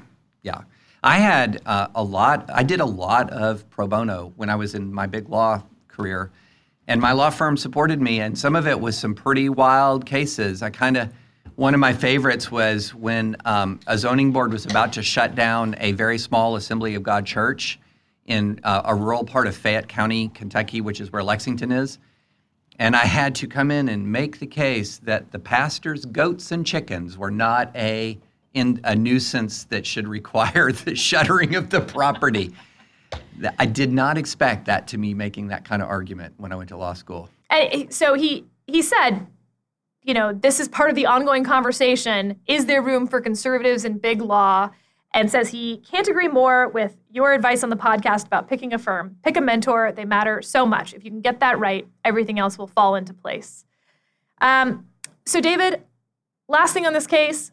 I did a lot of pro bono when I was in my big law career. And my law firm supported me, and some of it was some pretty wild cases. One of my favorites was when a zoning board was about to shut down a very small Assembly of God church in a rural part of Fayette County, Kentucky, which is where Lexington is. And I had to come in and make the case that the pastor's goats and chickens were not a nuisance that should require the shuttering of the property. I did not expect that to me making that kind of argument when I went to law school. And so he said, this is part of the ongoing conversation. Is there room for conservatives in big law? And says he can't agree more with your advice on the podcast about picking a firm. Pick a mentor. They matter so much. If you can get that right, everything else will fall into place. So David, last thing on this case,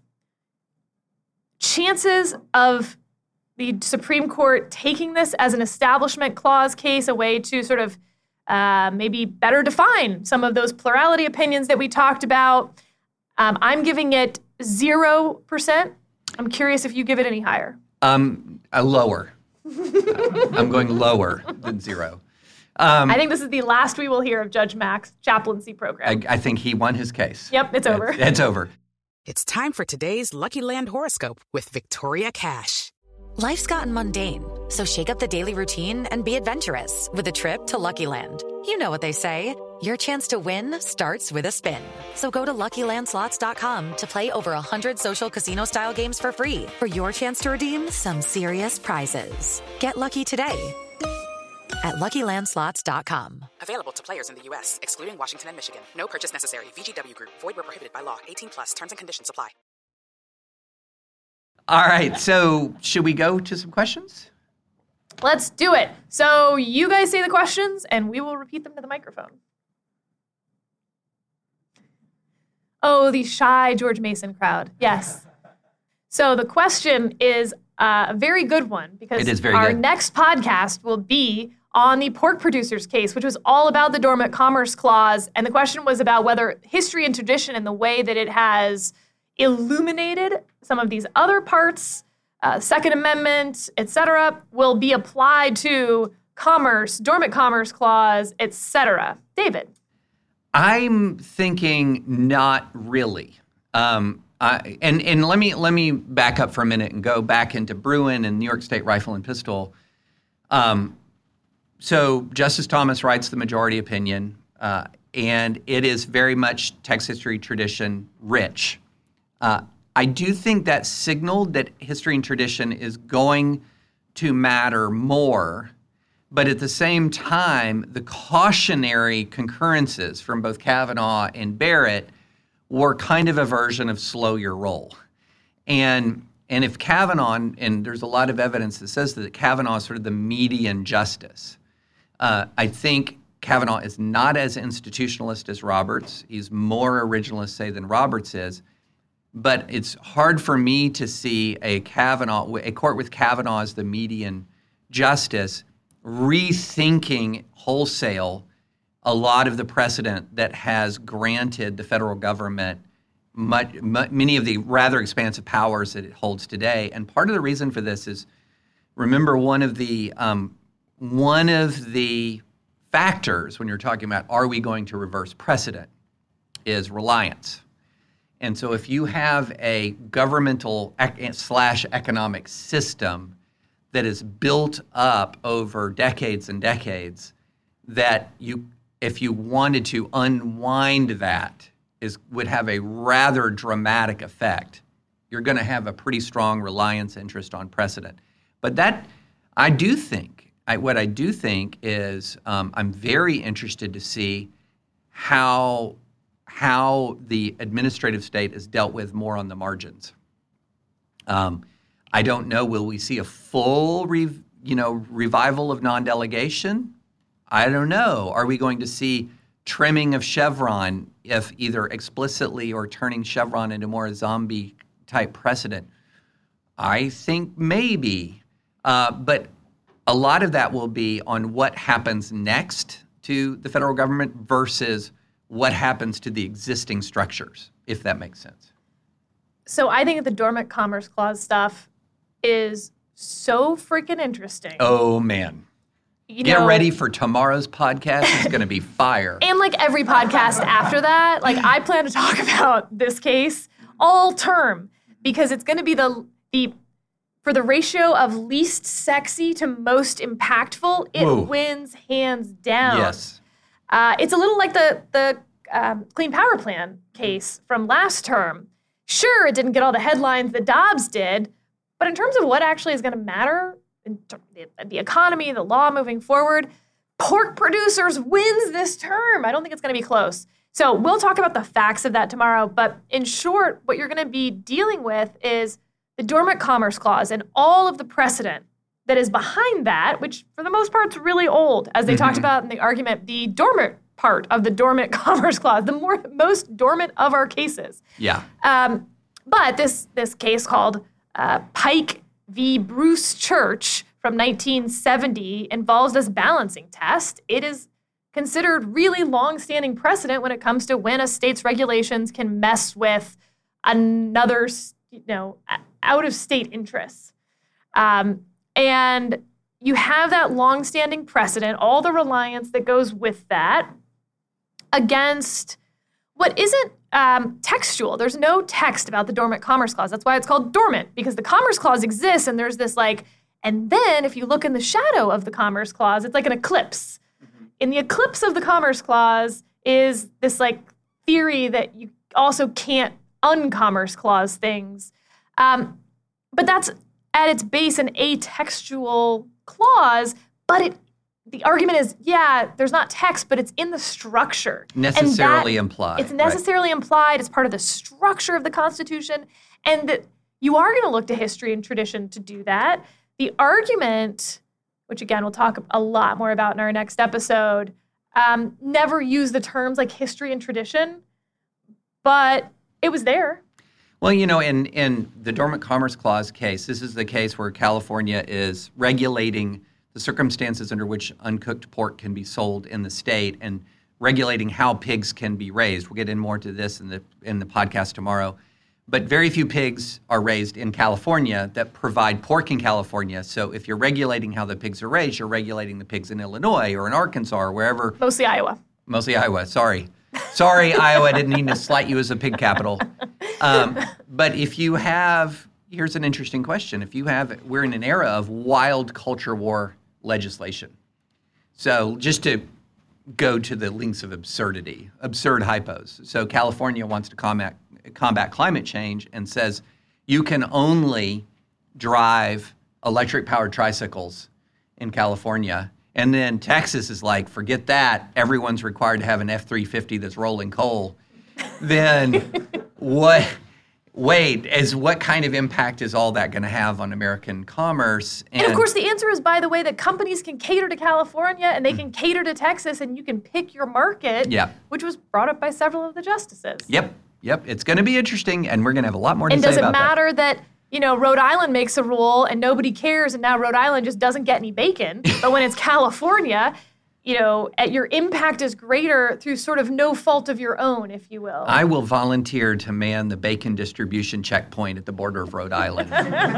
chances of the Supreme Court taking this as an Establishment Clause case, a way to sort of maybe better define some of those plurality opinions that we talked about. I'm giving it 0%. I'm curious if you give it any higher. Lower. I'm going lower than 0. I think this is the last we will hear of Judge Mack's chaplaincy program. I think he won his case. Yep, it's over. It's over. It's time for today's Lucky Land horoscope with Victoria Cash. Life's gotten mundane, so shake up the daily routine and be adventurous with a trip to Lucky Land. You know what they say, your chance to win starts with a spin. So go to LuckyLandSlots.com to play over 100 social casino-style games for free for your chance to redeem some serious prizes. Get lucky today at LuckyLandSlots.com. Available to players in the U.S., excluding Washington and Michigan. No purchase necessary. VGW Group. Void where prohibited by law. 18+. Terms and conditions apply. All right, so should we go to some questions? Let's do it. So you guys say the questions, and we will repeat them to the microphone. Oh, the shy George Mason crowd. Yes. So the question is a very good one, because it is very our good. next podcast will be on the pork producers case, which was all about the Dormant Commerce Clause. And the question was about whether history and tradition and the way that it has illuminated some of these other parts, Second Amendment, et cetera, will be applied to commerce, Dormant Commerce Clause, et cetera. David? I'm thinking not really. And let me back up for a minute and go back into Bruin and New York State Rifle and Pistol. So Justice Thomas writes the majority opinion, and it is very much text history tradition rich. I do think that signaled that history and tradition is going to matter more, but at the same time, the cautionary concurrences from both Kavanaugh and Barrett were kind of a version of slow your roll. And if Kavanaugh, and there's a lot of evidence that says that Kavanaugh is sort of the median justice, I think Kavanaugh is not as institutionalist as Roberts. He's more originalist, say, than Roberts is. But it's hard for me to see a court with Kavanaugh as the median justice rethinking wholesale a lot of the precedent that has granted the federal government many of the rather expansive powers that it holds today. And part of the reason for this is, remember, one of the factors when you're talking about are we going to reverse precedent is reliance. And so if you have a governmental / economic system that is built up over decades and decades, that if you wanted to unwind that would have a rather dramatic effect. You're going to have a pretty strong reliance interest on precedent. But what I do think is I'm very interested to see how the administrative state is dealt with more on the margins. I don't know, will we see a full revival of non-delegation? I don't know. Are we going to see trimming of Chevron, if either explicitly or turning Chevron into more a zombie-type precedent? I think maybe. But a lot of that will be on what happens next to the federal government versus what happens to the existing structures, if that makes sense. So I think the Dormant Commerce Clause stuff is so freaking interesting. Oh, man. Get ready for tomorrow's podcast. It's going to be fire. And like every podcast after that, like I plan to talk about this case all term because it's going to be the for the ratio of least sexy to most impactful, it wins hands down. Yes. It's a little like the Clean Power Plan case from last term. Sure, it didn't get all the headlines that Dobbs did, but in terms of what actually is going to matter, the economy, the law moving forward, pork producers wins this term. I don't think it's going to be close. So we'll talk about the facts of that tomorrow. But in short, what you're going to be dealing with is the Dormant Commerce Clause and all of the precedent that is behind that, which for the most part is really old. As they talked about in the argument, the dormant part of the Dormant Commerce Clause, the most dormant of our cases. Yeah. But this case called Pike v. Bruce Church from 1970 involves this balancing test. It is considered really long-standing precedent when it comes to when a state's regulations can mess with another, out-of-state interests. And you have that long-standing precedent, all the reliance that goes with that, against what isn't textual. There's no text about the Dormant Commerce Clause. That's why it's called dormant, because the Commerce Clause exists, and there's this and then if you look in the shadow of the Commerce Clause, it's like an eclipse. In the eclipse of the Commerce Clause is this theory that you also can't uncommerce clause things. But that's at its base an atextual clause, but the argument is, there's not text, but it's in the structure. Necessarily implied. It's necessarily implied. It's part of the structure of the Constitution. And that you are going to look to history and tradition to do that. The argument, which again we'll talk a lot more about in our next episode, never used the terms like history and tradition, but it was there. Well, in the Dormant Commerce Clause case, this is the case where California is regulating the circumstances under which uncooked pork can be sold in the state and regulating how pigs can be raised. We'll get in more to this in the podcast tomorrow. But very few pigs are raised in California that provide pork in California. So if you're regulating how the pigs are raised, you're regulating the pigs in Illinois or in Arkansas or wherever. Mostly Iowa. Sorry. Sorry, Iowa, I didn't mean to slight you as a pig capital. But if you have, here's an interesting question. We're in an era of wild culture war legislation. So just to go to the links of absurdity, absurd hypos. So California wants to combat climate change and says you can only drive electric-powered tricycles in California. And then Texas is like, forget that. Everyone's required to have an F-350 that's rolling coal. Then what kind of impact is all that going to have on American commerce? And of course, the answer is, by the way, that companies can cater to California and they can cater to Texas and you can pick your market, which was brought up by several of the justices. Yep. It's going to be interesting, and we're going to have a lot more to say about that. And does it matter that Rhode Island makes a rule and nobody cares, and now Rhode Island just doesn't get any bacon? But when it's California, your impact is greater through sort of no fault of your own, if you will. I will volunteer to man the bacon distribution checkpoint at the border of Rhode Island.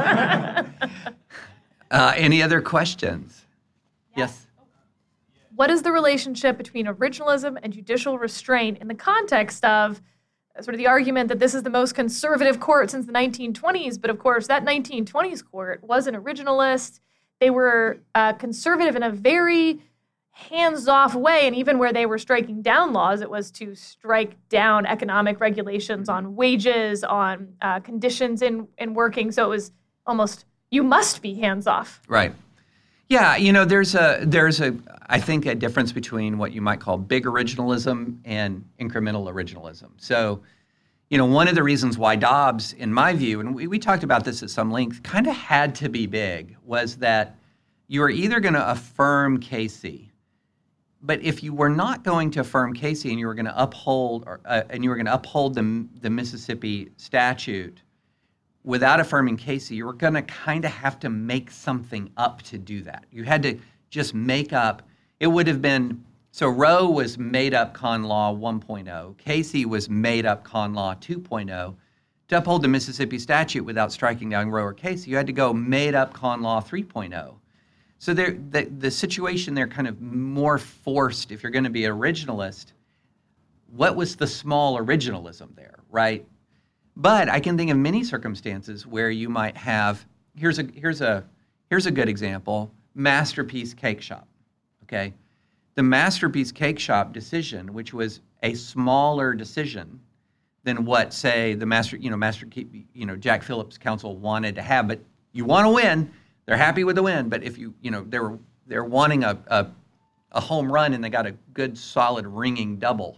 Any other questions? Yes. What is the relationship between originalism and judicial restraint in the context of sort of the argument that this is the most conservative court since the 1920s? But of course, that 1920s court was an originalist. They were conservative in a very hands-off way, and even where they were striking down laws, it was to strike down economic regulations on wages, on conditions in working. So it was almost, you must be hands-off. Right. Yeah, there's I think a difference between what you might call big originalism and incremental originalism. So, one of the reasons why Dobbs, in my view, and we talked about this at some length, kind of had to be big, was that you were either going to affirm Casey, but if you were not going to affirm Casey and you were going to uphold the Mississippi statute without affirming Casey, you were going to kind of have to make something up to do that. You had to just make up. It would have been, so Roe was made up con law 1.0. Casey was made up con law 2.0. To uphold the Mississippi statute without striking down Roe or Casey, you had to go made up con law 3.0. So the situation there kind of more forced, if you're going to be originalist, what was the small originalism there, right? But I can think of many circumstances where you might have, here's a good example, Masterpiece Cake Shop, okay? The Masterpiece Cake Shop decision, which was a smaller decision than what, say, the Jack Phillips Council wanted to have, but you want to win, they're happy with the win, but if they're wanting a home run and they got a good solid ringing double.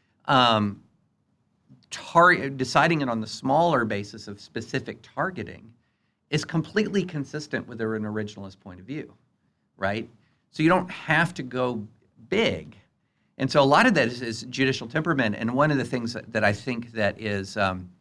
Deciding it on the smaller basis of specific targeting is completely consistent with an originalist point of view, right? So you don't have to go big. And so a lot of that is judicial temperament. And one of the things that I think that is,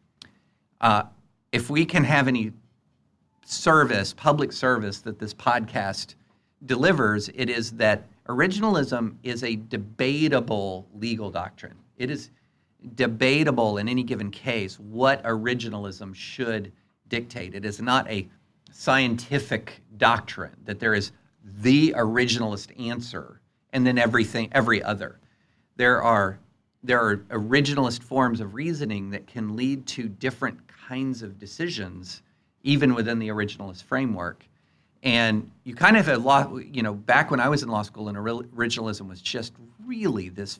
if we can have any public service that this podcast delivers, it is that originalism is a debatable legal doctrine. It is debatable in any given case what originalism should dictate. It is not a scientific doctrine that there is the originalist answer and then every other. There are originalist forms of reasoning that can lead to different kinds of decisions even within the originalist framework. And you kind of have lost, back when I was in law school, and originalism was just really this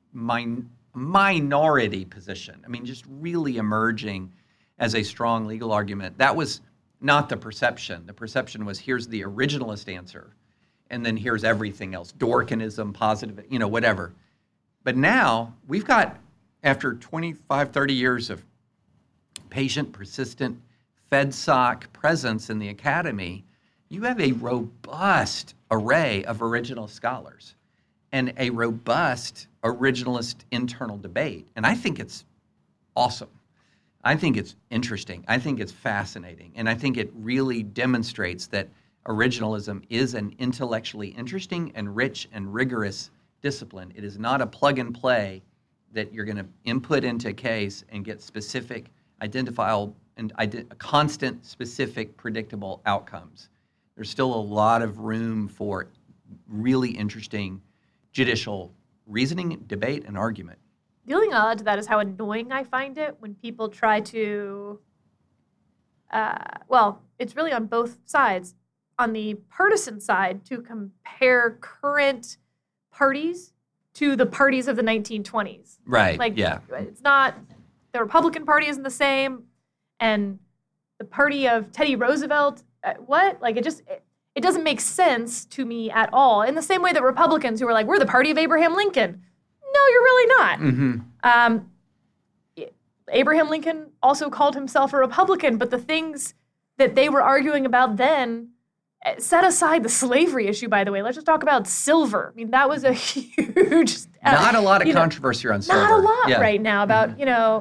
minority position. I mean, just really emerging as a strong legal argument. That was not the perception. The perception was, here's the originalist answer, and then here's everything else, Dworkinism, positive, whatever. But now we've got, after 25, 30 years of patient, persistent FedSoc presence in the academy, you have a robust array of original scholars and a robust originalist internal debate. And I think it's awesome. I think it's interesting. I think it's fascinating. And I think it really demonstrates that originalism is an intellectually interesting and rich and rigorous discipline. It is not a plug and play that you're going to input into a case and get specific, identifiable, and constant, specific, predictable outcomes. There's still a lot of room for really interesting judicial reasoning, debate, and argument. The only thing I'll add to that is how annoying I find it when people try to, it's really on both sides. On the partisan side, to compare current parties to the parties of the 1920s. Right, It's not, the Republican Party isn't the same, and the party of Teddy Roosevelt, it doesn't make sense to me at all. In the same way that Republicans who are like, we're the party of Abraham Lincoln. No, you're really not. Mm-hmm. Abraham Lincoln also called himself a Republican, but the things that they were arguing about then, set aside the slavery issue, by the way. Let's just talk about silver. I mean, that was a huge... not a lot of controversy around silver. Not a lot right now about,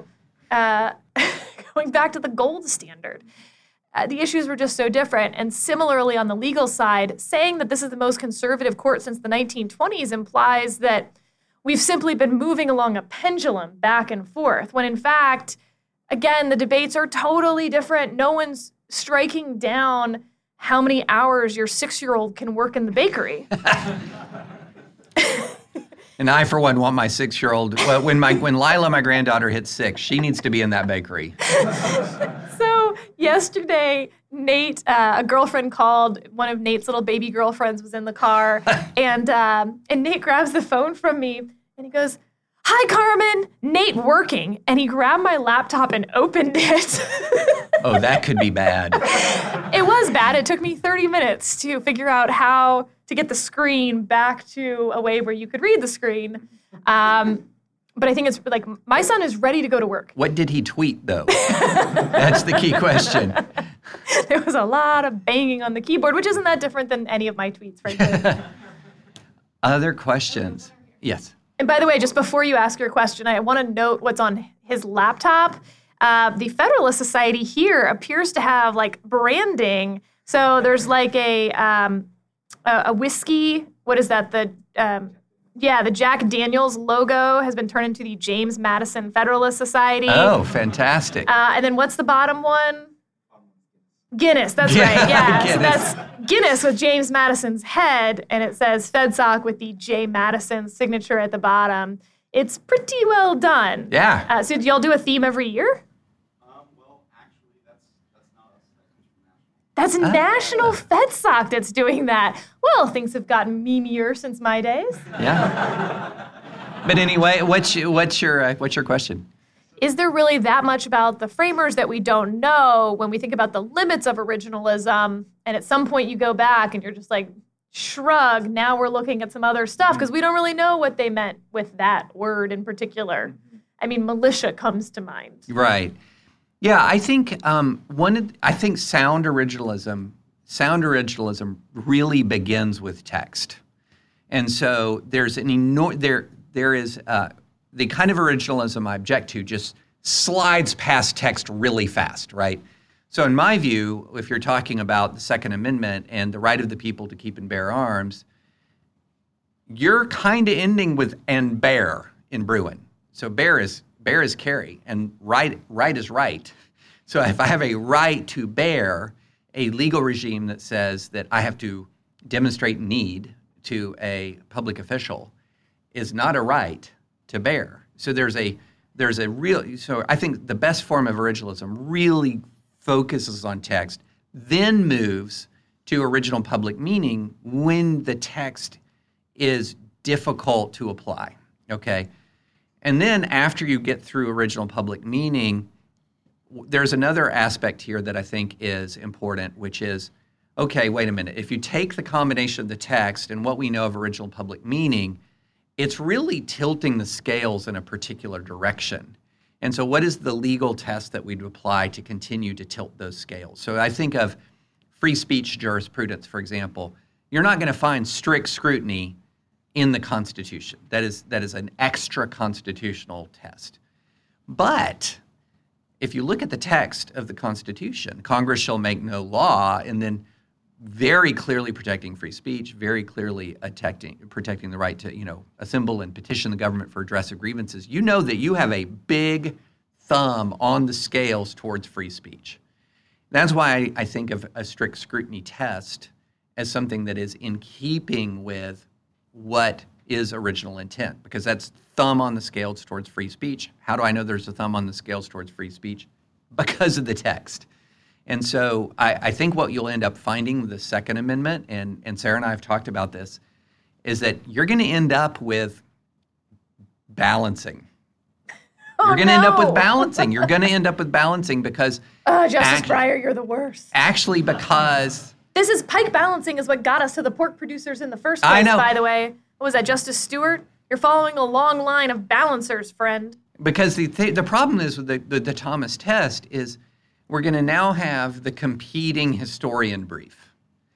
going back to the gold standard. The issues were just so different. And similarly, on the legal side, saying that this is the most conservative court since the 1920s implies that we've simply been moving along a pendulum back and forth, when in fact, again, the debates are totally different. No one's striking down how many hours your 6-year-old can work in the bakery. And I, for one, want my 6-year-old, when Lila, my granddaughter, hits 6, she needs to be in that bakery. So yesterday, Nate, a girlfriend called. One of Nate's little baby girlfriends was in the car. And Nate grabs the phone from me, and he goes, "Hi, Carmen, Nate working." And he grabbed my laptop and opened it. Oh, that could be bad. It was bad. It took me 30 minutes to figure out how to get the screen back to a way where you could read the screen. But I think it's like, my son is ready to go to work. What did he tweet, though? That's the key question. There was a lot of banging on the keyboard, which isn't that different than any of my tweets, frankly. Other questions? Yes. And by the way, just before you ask your question, I want to note what's on his laptop. The Federalist Society here appears to have branding. So there's a whiskey. What is that? The Jack Daniels logo has been turned into the James Madison Federalist Society. Oh, fantastic. And then what's the bottom one? Guinness, that's right. Yeah, so Guinness. that's Guinness with James Madison's head, and it says FedSoc with the J. Madison signature at the bottom. It's pretty well done. Yeah. So do y'all do a theme every year? Well, actually, that's not us. That's National FedSoc that's doing that. Well, things have gotten memeier since my days. Yeah. But anyway, what's your question? Is there really that much about the framers that we don't know when we think about the limits of originalism? And at some point you go back and you're just like, shrug, now we're looking at some other stuff because we don't really know what they meant with that word in particular. I mean, militia comes to mind. Right. Yeah, I think sound originalism really begins with text. And so there's there is the kind of originalism I object to just slides past text really fast, right? So in my view, if you're talking about the Second Amendment and the right of the people to keep and bear arms, you're kind of ending with "and bear" in Bruin. So bear is carry, and right is right. So if I have a right to bear, a legal regime that says that I have to demonstrate need to a public official is not a right to bear. So so I think the best form of originalism really focuses on text, then moves to original public meaning when the text is difficult to apply, okay? And then after you get through original public meaning, there's another aspect here that I think is important, which is, okay, wait a minute. If you take the combination of the text and what we know of original public meaning, it's really tilting the scales in a particular direction. And so what is the legal test that we'd apply to continue to tilt those scales? So I think of free speech jurisprudence, for example. You're not going to find strict scrutiny in the Constitution. That is an extra constitutional test. But if you look at the text of the Constitution, Congress shall make no law, and then very clearly protecting free speech, very clearly protecting the right to, assemble and petition the government for redress of grievances, you know that you have a big thumb on the scales towards free speech. That's why I think of a strict scrutiny test as something that is in keeping with what is original intent, because that's thumb on the scales towards free speech. How do I know there's a thumb on the scales towards free speech? Because of the text. And so I think what you'll end up finding with the Second Amendment, and Sarah and I have talked about this, is that you're going to end up with balancing. You're going to end up with balancing. You're going to end up with balancing because... Justice Breyer, you're the worst. Actually, because... Pike balancing is what got us to the pork producers in the first place, I know. By the way. What was that, Justice Stewart? You're following a long line of balancers, friend. Because the problem is with the Thomas test is we're going to now have the competing historian brief.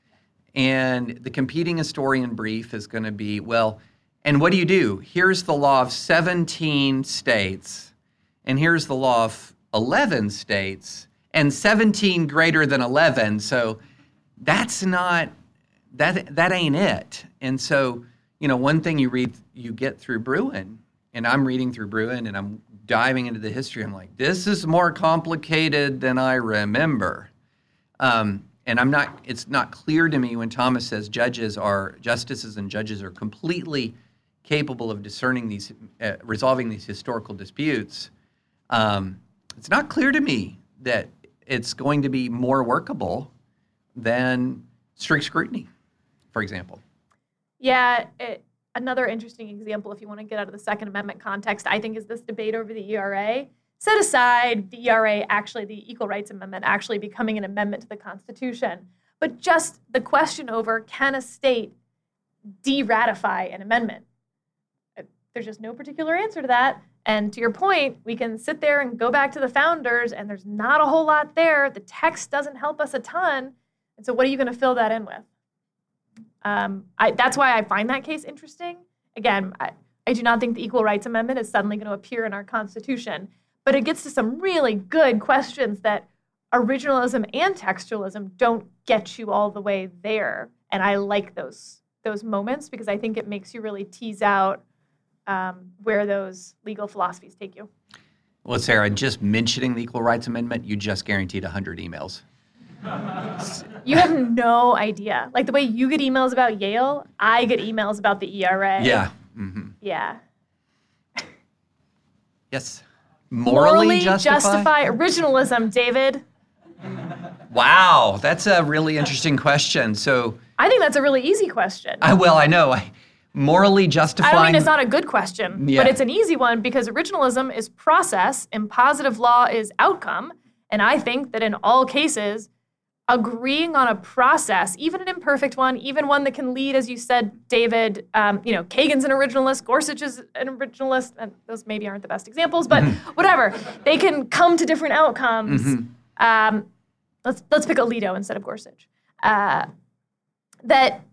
And the competing historian brief is going to be, well, and what do? Here's the law of 17 states, and here's the law of 11 states, and 17 greater than 11. So that's not, that ain't it. And so, one thing you get through Bruin, and I'm reading through Bruin, and I'm diving into the history. I'm like, this is more complicated than I remember. And it's not clear to me when Thomas says justices and judges are completely capable of discerning these, resolving these historical disputes. It's not clear to me that it's going to be more workable than strict scrutiny, for example. Yeah, another interesting example, if you want to get out of the Second Amendment context, I think is this debate over the ERA. Set aside the ERA, actually the Equal Rights Amendment, actually becoming an amendment to the Constitution, but just the question over, can a state de-ratify an amendment? There's just no particular answer to that. And to your point, we can sit there and go back to the founders, and there's not a whole lot there. The text doesn't help us a ton. And so what are you going to fill that in with? That's why I find that case interesting. Again, I do not think the Equal Rights Amendment is suddenly going to appear in our Constitution, but it gets to some really good questions that originalism and textualism don't get you all the way there. And I like those moments because I think it makes you really tease out where those legal philosophies take you. Well, Sarah, just mentioning the Equal Rights Amendment, you just guaranteed 100 emails. You have no idea. Like the way you get emails about Yale, I get emails about the ERA. Yeah. Mm-hmm. Yeah. Yes. Morally justify originalism, David. Wow, that's a really interesting question. So I think that's a really easy question. I know. Morally justifying. I don't mean it's not a good question, Yeah. but it's an easy one because originalism is process and positive law is outcome. And I think that in all cases, agreeing on a process, even an imperfect one, even one that can lead, as you said, David, Kagan's an originalist, Gorsuch is an originalist, and those maybe aren't the best examples, but whatever. They can come to different outcomes. Let's pick Alito instead of Gorsuch. That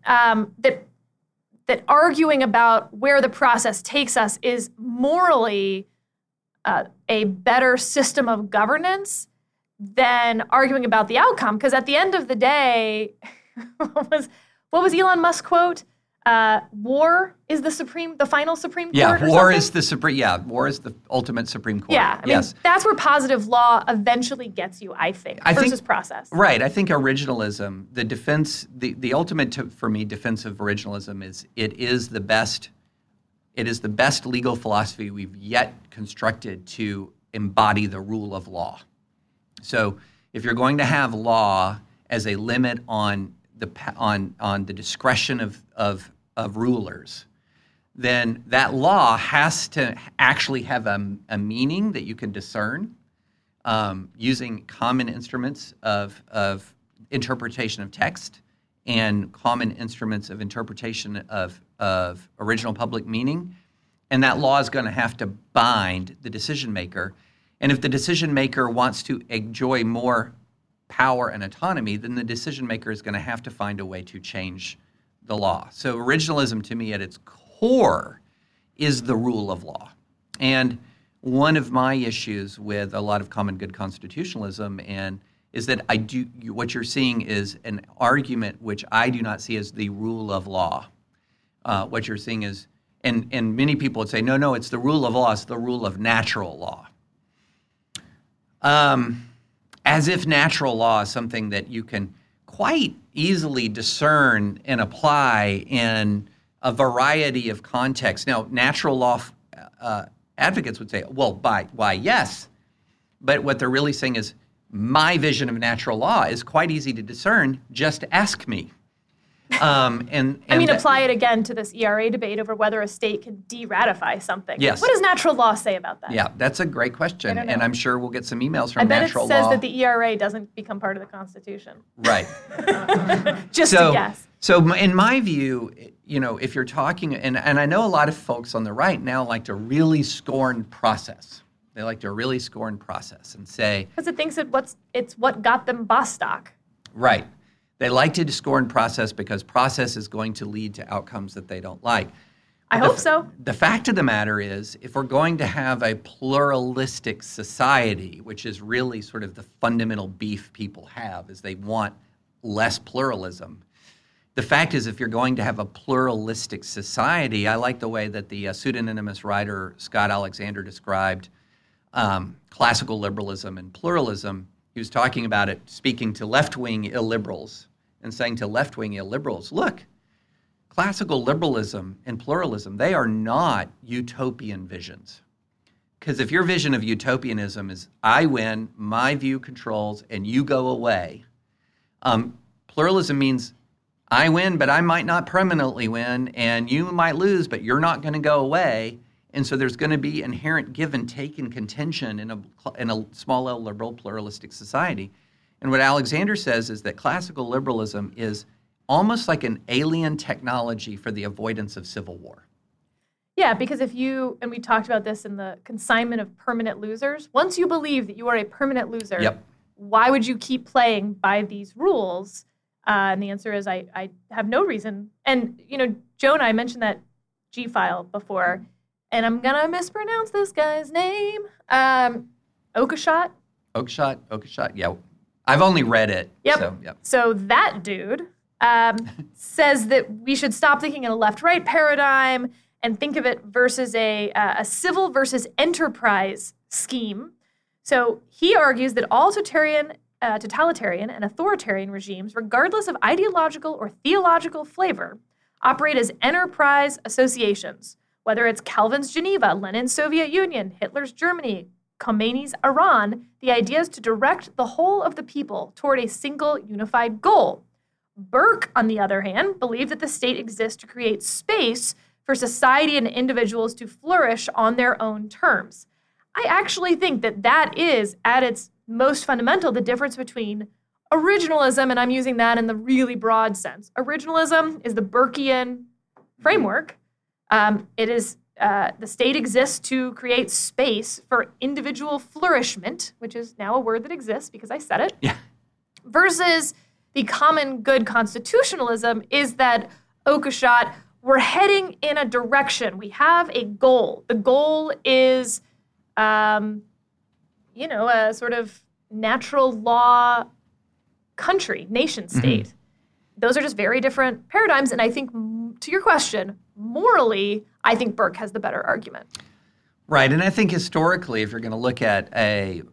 arguing about where the process takes us is morally a better system of governance than arguing about the outcome. Because at the end of the day, what was Elon Musk's quote? War is the final Supreme Court. Yeah, or war something? is the supreme. Yeah, war is the ultimate Supreme Court. Yeah, I mean, yes. that's where positive law eventually gets you, I think, versus process. Right. I think originalism, the defense, the ultimate for me defense of originalism is it is the best legal philosophy we've yet constructed to embody the rule of law. So if you're going to have law as a limit on the discretion of rulers, then that law has to actually have a meaning that you can discern using common instruments of interpretation of text and common instruments of interpretation of original public meaning. And that law is going to have to bind the decision maker. And if the decision maker wants to enjoy more power and autonomy, then the decision maker is going to have to find a way to change the law. So originalism, to me, at its core, is the rule of law. And one of my issues with a lot of common good constitutionalism is that what you're seeing is an argument which I do not see as the rule of law. What you're seeing is, and many people would say, no, it's the rule of law, it's the rule of natural law. As if natural law is something that you can quite easily discern and apply in a variety of contexts. Now, natural law advocates would say, well, why, yes. But what they're really saying is, my vision of natural law is quite easy to discern. Just ask me. Apply it again to this ERA debate over whether a state can de-ratify something. Yes. What does natural law say about that? Yeah, that's a great question. And I'm sure we'll get some emails from natural law. I bet natural it says law. that the ERA doesn't become part of the Constitution. Right. Just a guess. So in my view, if you're talking, and I know a lot of folks on the right now like to really scorn process. They like to really scorn process and say... Because it thinks it's what got them Bostock. Right. They like to scorn process because process is going to lead to outcomes that they don't like. I hope so. The fact of the matter is, if we're going to have a pluralistic society, which is really sort of the fundamental beef people have, is they want less pluralism. The fact is, if you're going to have a pluralistic society, I like the way that the pseudonymous writer Scott Alexander described classical liberalism and pluralism. He was talking about it, speaking to left-wing illiberals, and saying to left-wing illiberals, look, classical liberalism and pluralism, they are not utopian visions. Because if your vision of utopianism is, I win, my view controls, and you go away, pluralism means I win, but I might not permanently win, and you might lose, but you're not going to go away. And so there's going to be inherent give and take and contention in a small L liberal pluralistic society. And what Alexander says is that classical liberalism is almost like an alien technology for the avoidance of civil war. Yeah, because and we talked about this in the consignment of permanent losers, once you believe that you are a permanent loser, why would you keep playing by these rules? And the answer is I have no reason. And, Joe and I mentioned that G-file before, and I'm going to mispronounce this guy's name. Oakeshott, yeah. I've only read it. Yep. So that dude says that we should stop thinking in a left-right paradigm and think of it versus a civil versus enterprise scheme. So he argues that all totalitarian totalitarian and authoritarian regimes, regardless of ideological or theological flavor, operate as enterprise associations. Whether it's Calvin's Geneva, Lenin's Soviet Union, Hitler's Germany, Khomeini's Iran, the idea is to direct the whole of the people toward a single unified goal. Burke, on the other hand, believed that the state exists to create space for society and individuals to flourish on their own terms. I actually think that that is, at its most fundamental, the difference between originalism, and I'm using that in the really broad sense. Originalism is the Burkean framework. It is the state exists to create space for individual flourishment, which is now a word that exists because I said it. Yeah. Versus the common good constitutionalism is that Oakeshott, we're heading in a direction. We have a goal. The goal is, a sort of natural law country, nation state. Mm-hmm. Those are just very different paradigms. And I think, to your question, morally, I think Burke has the better argument. Right. And I think historically, if you're going to look at a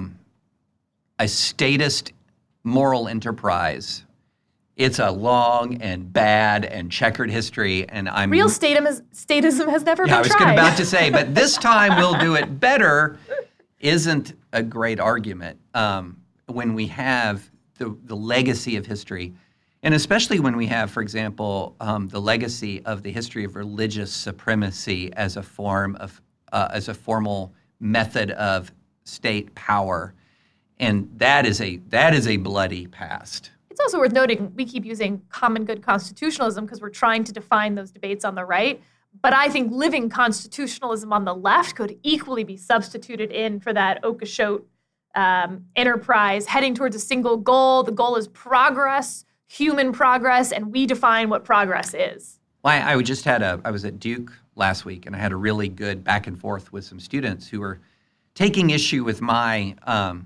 statist moral enterprise, it's a long and bad and checkered history. And real statism has never been tried. I was about to say, but this time we'll do it better isn't a great argument when we have the legacy of history. And especially when we have, for example, the legacy of the history of religious supremacy as a formal method of state power, and that is a bloody past. It's also worth noting we keep using common good constitutionalism because we're trying to define those debates on the right. But I think living constitutionalism on the left could equally be substituted in for that Oakeshott enterprise, heading towards a single goal. The goal is progress. Human progress, and we define what progress is. Well, I was at Duke last week, and I had a really good back and forth with some students who were taking issue with my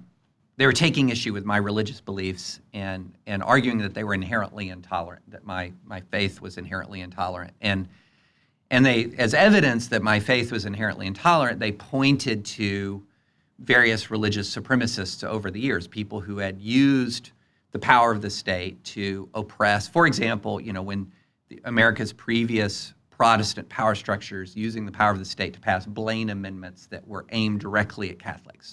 religious beliefs and arguing that they were inherently intolerant, that my faith was inherently intolerant, and they, as evidence that my faith was inherently intolerant, they pointed to various religious supremacists over the years, people who had used the power of the state to oppress. For example, when America's previous Protestant power structures using the power of the state to pass Blaine amendments that were aimed directly at Catholics.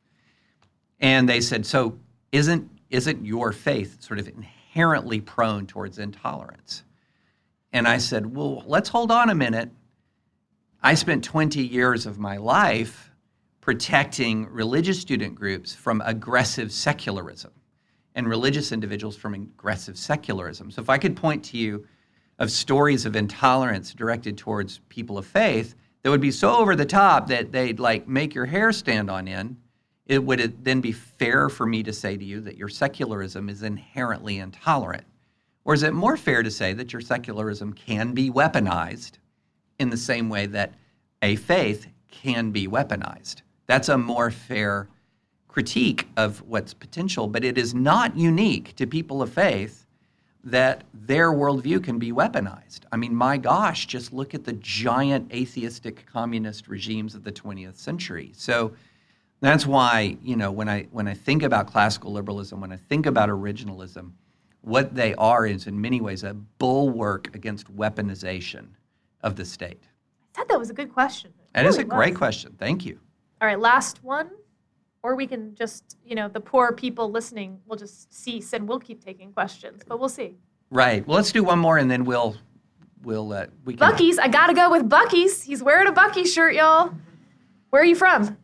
And they said, so isn't your faith sort of inherently prone towards intolerance? And I said, well, let's hold on a minute. I spent 20 years of my life protecting religious student groups from aggressive secularism, and religious individuals from aggressive secularism. So if I could point to you of stories of intolerance directed towards people of faith that would be so over the top that they'd make your hair stand on end, would it then be fair for me to say to you that your secularism is inherently intolerant? Or is it more fair to say that your secularism can be weaponized in the same way that a faith can be weaponized? That's a more fair critique of what's potential, but it is not unique to people of faith that their worldview can be weaponized. I mean, my gosh, just look at the giant atheistic communist regimes of the 20th century. So that's why, when I think about classical liberalism, when I think about originalism, what they are is in many ways a bulwark against weaponization of the state. I thought that was a good question. That is a great question. Thank you. All right, last one. Or we can just, the poor people listening will just cease and we'll keep taking questions, but we'll see. Right. Well, let's do one more and then we can. Buc-ee's. I gotta go with Buc-ee's. He's wearing a Buc-ee's shirt, y'all. Where are you from?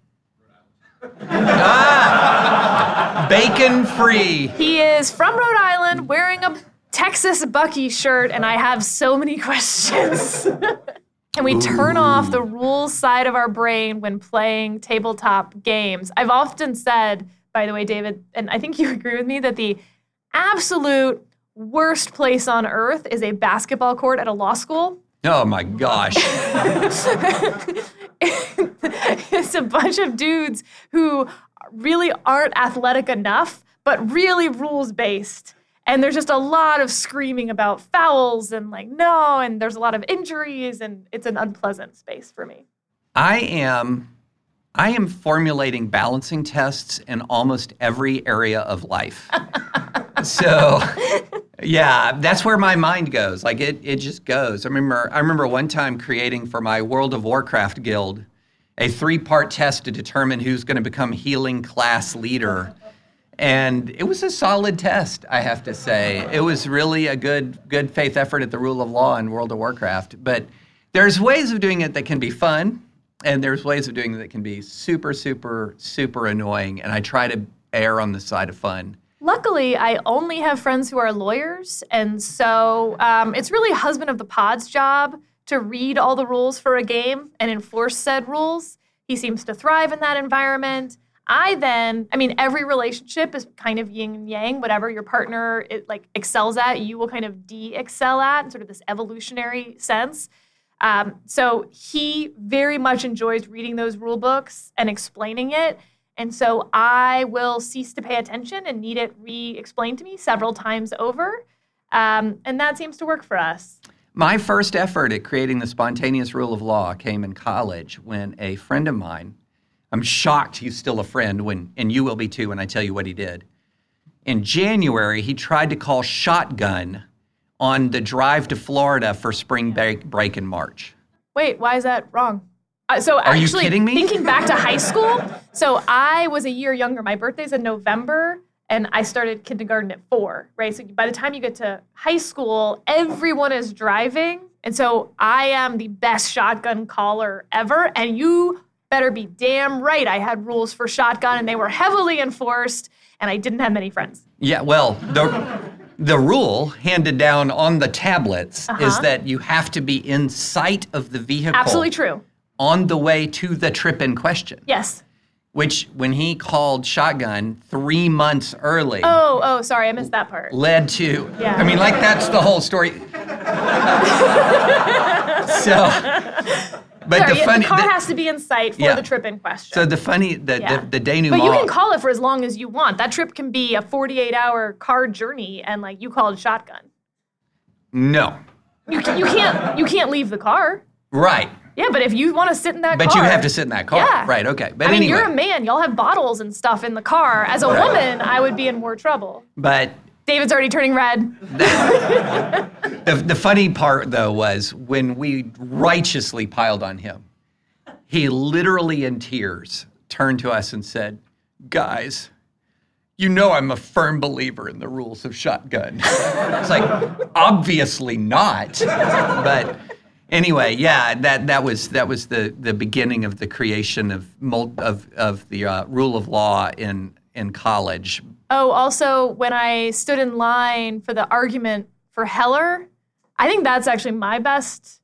Bacon free. He is from Rhode Island wearing a Texas Buc-ee's shirt, and I have so many questions. Can we turn off the rules side of our brain when playing tabletop games? I've often said, by the way, David, and I think you agree with me, that the absolute worst place on earth is a basketball court at a law school. Oh my gosh. It's a bunch of dudes who really aren't athletic enough, but really rules-based. And there's just a lot of screaming about fouls and and there's a lot of injuries, and it's an unpleasant space for me. I am I am formulating balancing tests in almost every area of life. So, yeah, that's where my mind goes. Like it just goes. I remember one time creating for my World of Warcraft guild a 3-part test to determine who's going to become healing class leader. And it was a solid test, I have to say. It was really a good faith effort at the rule of law in World of Warcraft. But there's ways of doing it that can be fun, and there's ways of doing it that can be super, super, super annoying. And I try to err on the side of fun. Luckily, I only have friends who are lawyers, and so it's really husband of the pod's job to read all the rules for a game and enforce said rules. He seems to thrive in that environment. Every relationship is kind of yin and yang. Whatever your partner excels at, you will kind of de-excel at in sort of this evolutionary sense. So he very much enjoys reading those rule books and explaining it. And so I will cease to pay attention and need it re-explained to me several times over. And that seems to work for us. My first effort at creating the spontaneous rule of law came in college when a friend of mine, I'm shocked he's still a friend, and you will be too when I tell you what he did. In January, he tried to call shotgun on the drive to Florida for spring break in March. Wait, why is that wrong? Are you kidding me? Thinking back to high school, so I was a year younger. My birthday's in November, and I started kindergarten at 4, right? So by the time you get to high school, everyone is driving. And so I am the best shotgun caller ever. And you better be damn right I had rules for shotgun, and they were heavily enforced, and I didn't have many friends. Yeah, well, the rule handed down on the tablets is that you have to be in sight of the vehicle. Absolutely true. On the way to the trip in question. Yes. Which, when he called shotgun 3 months early. Oh, sorry, I missed that part. Led to. Yeah. I mean, like, that's the whole story. The car has to be in sight for the trip in question. So the denouement. But you can call it for as long as you want. That trip can be a 48-hour car journey, and you called shotgun. No. You can't leave the car. Right. Yeah, but if you want to sit in that car. But you have to sit in that car. Yeah. Right, okay. But anyway. You're a man. Y'all have bottles and stuff in the car. As a woman, I would be in more trouble. But David's already turning red. The funny part, though, was when we righteously piled on him, he literally in tears turned to us and said, "Guys, you know I'm a firm believer in the rules of shotgun." It's like, obviously not. But anyway, yeah, that was the beginning of the creation of the rule of law in college. Oh, also, when I stood in line for the argument for Heller, I think that's actually my best.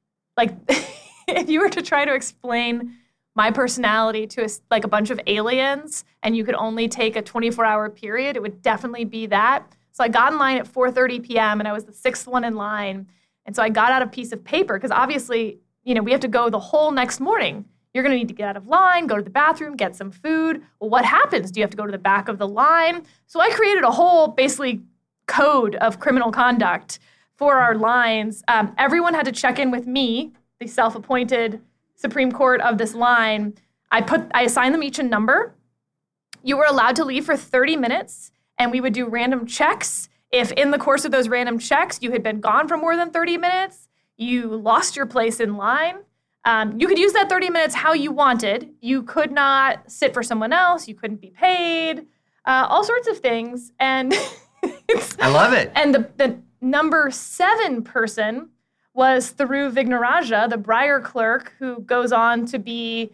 If you were to try to explain my personality to a bunch of aliens and you could only take a 24-hour period, it would definitely be that. So I got in line at 4:30 p.m. and I was the 6th one in line. And so I got out a piece of paper because obviously, we have to go the whole next morning. You're going to need to get out of line, go to the bathroom, get some food. Well, what happens? Do you have to go to the back of the line? So I created a whole, basically, code of criminal conduct for our lines. Everyone had to check in with me, the self-appointed Supreme Court of this line. I assigned them each a number. You were allowed to leave for 30 minutes, and we would do random checks. If in the course of those random checks, you had been gone for more than 30 minutes, you lost your place in line. You could use that 30 minutes how you wanted. You could not sit for someone else. You couldn't be paid. All sorts of things. And I love it. And the number 7 person was Thiru Vignarajah, the Breyer clerk, who goes on to be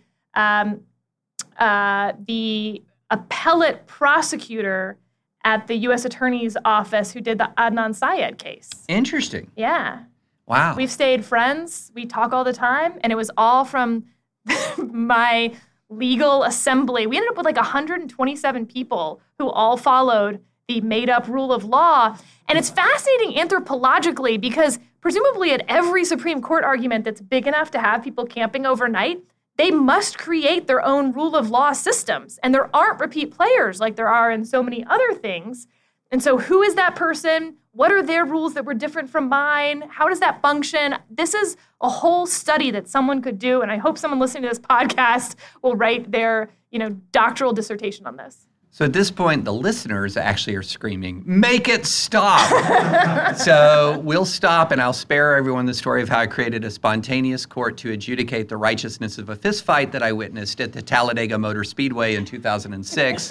the appellate prosecutor at the U.S. Attorney's Office who did the Adnan Syed case. Interesting. Yeah. Wow. We've stayed friends. We talk all the time. And it was all from my legal assembly. We ended up with 127 people who all followed the made-up rule of law. And it's fascinating anthropologically because presumably at every Supreme Court argument that's big enough to have people camping overnight, they must create their own rule of law systems. And there aren't repeat players like there are in so many other things. And so who is that person? What are their rules that were different from mine? How does that function? This is a whole study that someone could do, and I hope someone listening to this podcast will write their, doctoral dissertation on this. So at this point, the listeners actually are screaming, "Make it stop!" So we'll stop, and I'll spare everyone the story of how I created a spontaneous court to adjudicate the righteousness of a fistfight that I witnessed at the Talladega Motor Speedway in 2006.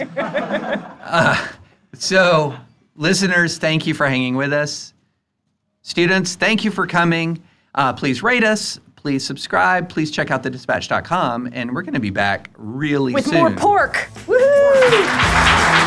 So listeners, thank you for hanging with us. Students, thank you for coming. Please rate us. Please subscribe. Please check out thedispatch.com. And we're going to be back really soon. With more pork. Woohoo!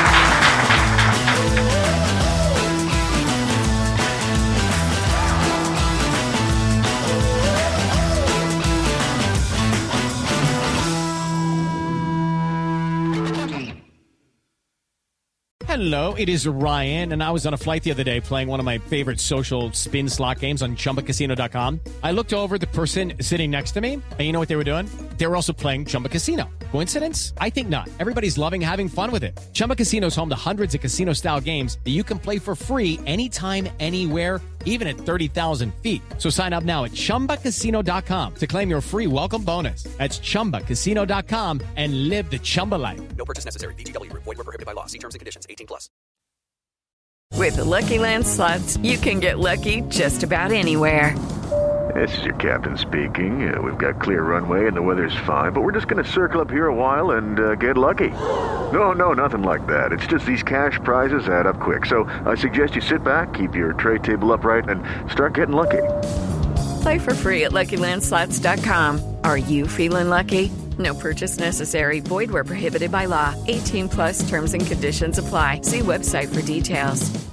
Hello, it is Ryan, and I was on a flight the other day playing one of my favorite social spin slot games on ChumbaCasino.com. I looked over at the person sitting next to me, and you know what they were doing? They were also playing Chumba Casino. Coincidence? I think not. Everybody's loving having fun with it. Chumba Casino is home to hundreds of casino-style games that you can play for free anytime, anywhere, even at 30,000 feet. So sign up now at ChumbaCasino.com to claim your free welcome bonus. That's ChumbaCasino.com and live the Chumba life. No purchase necessary. VGW. Void where prohibited by law. See terms and conditions. 18+. With the Lucky Land Slots, you can get lucky just about anywhere. This is your captain speaking. We've got clear runway and the weather's fine, but we're just going to circle up here a while and get lucky. No, nothing like that. It's just these cash prizes add up quick. So I suggest you sit back, keep your tray table upright, and start getting lucky. Play for free at LuckyLandSlots.com. Are you feeling lucky? No purchase necessary. Void where prohibited by law. 18+ terms and conditions apply. See website for details.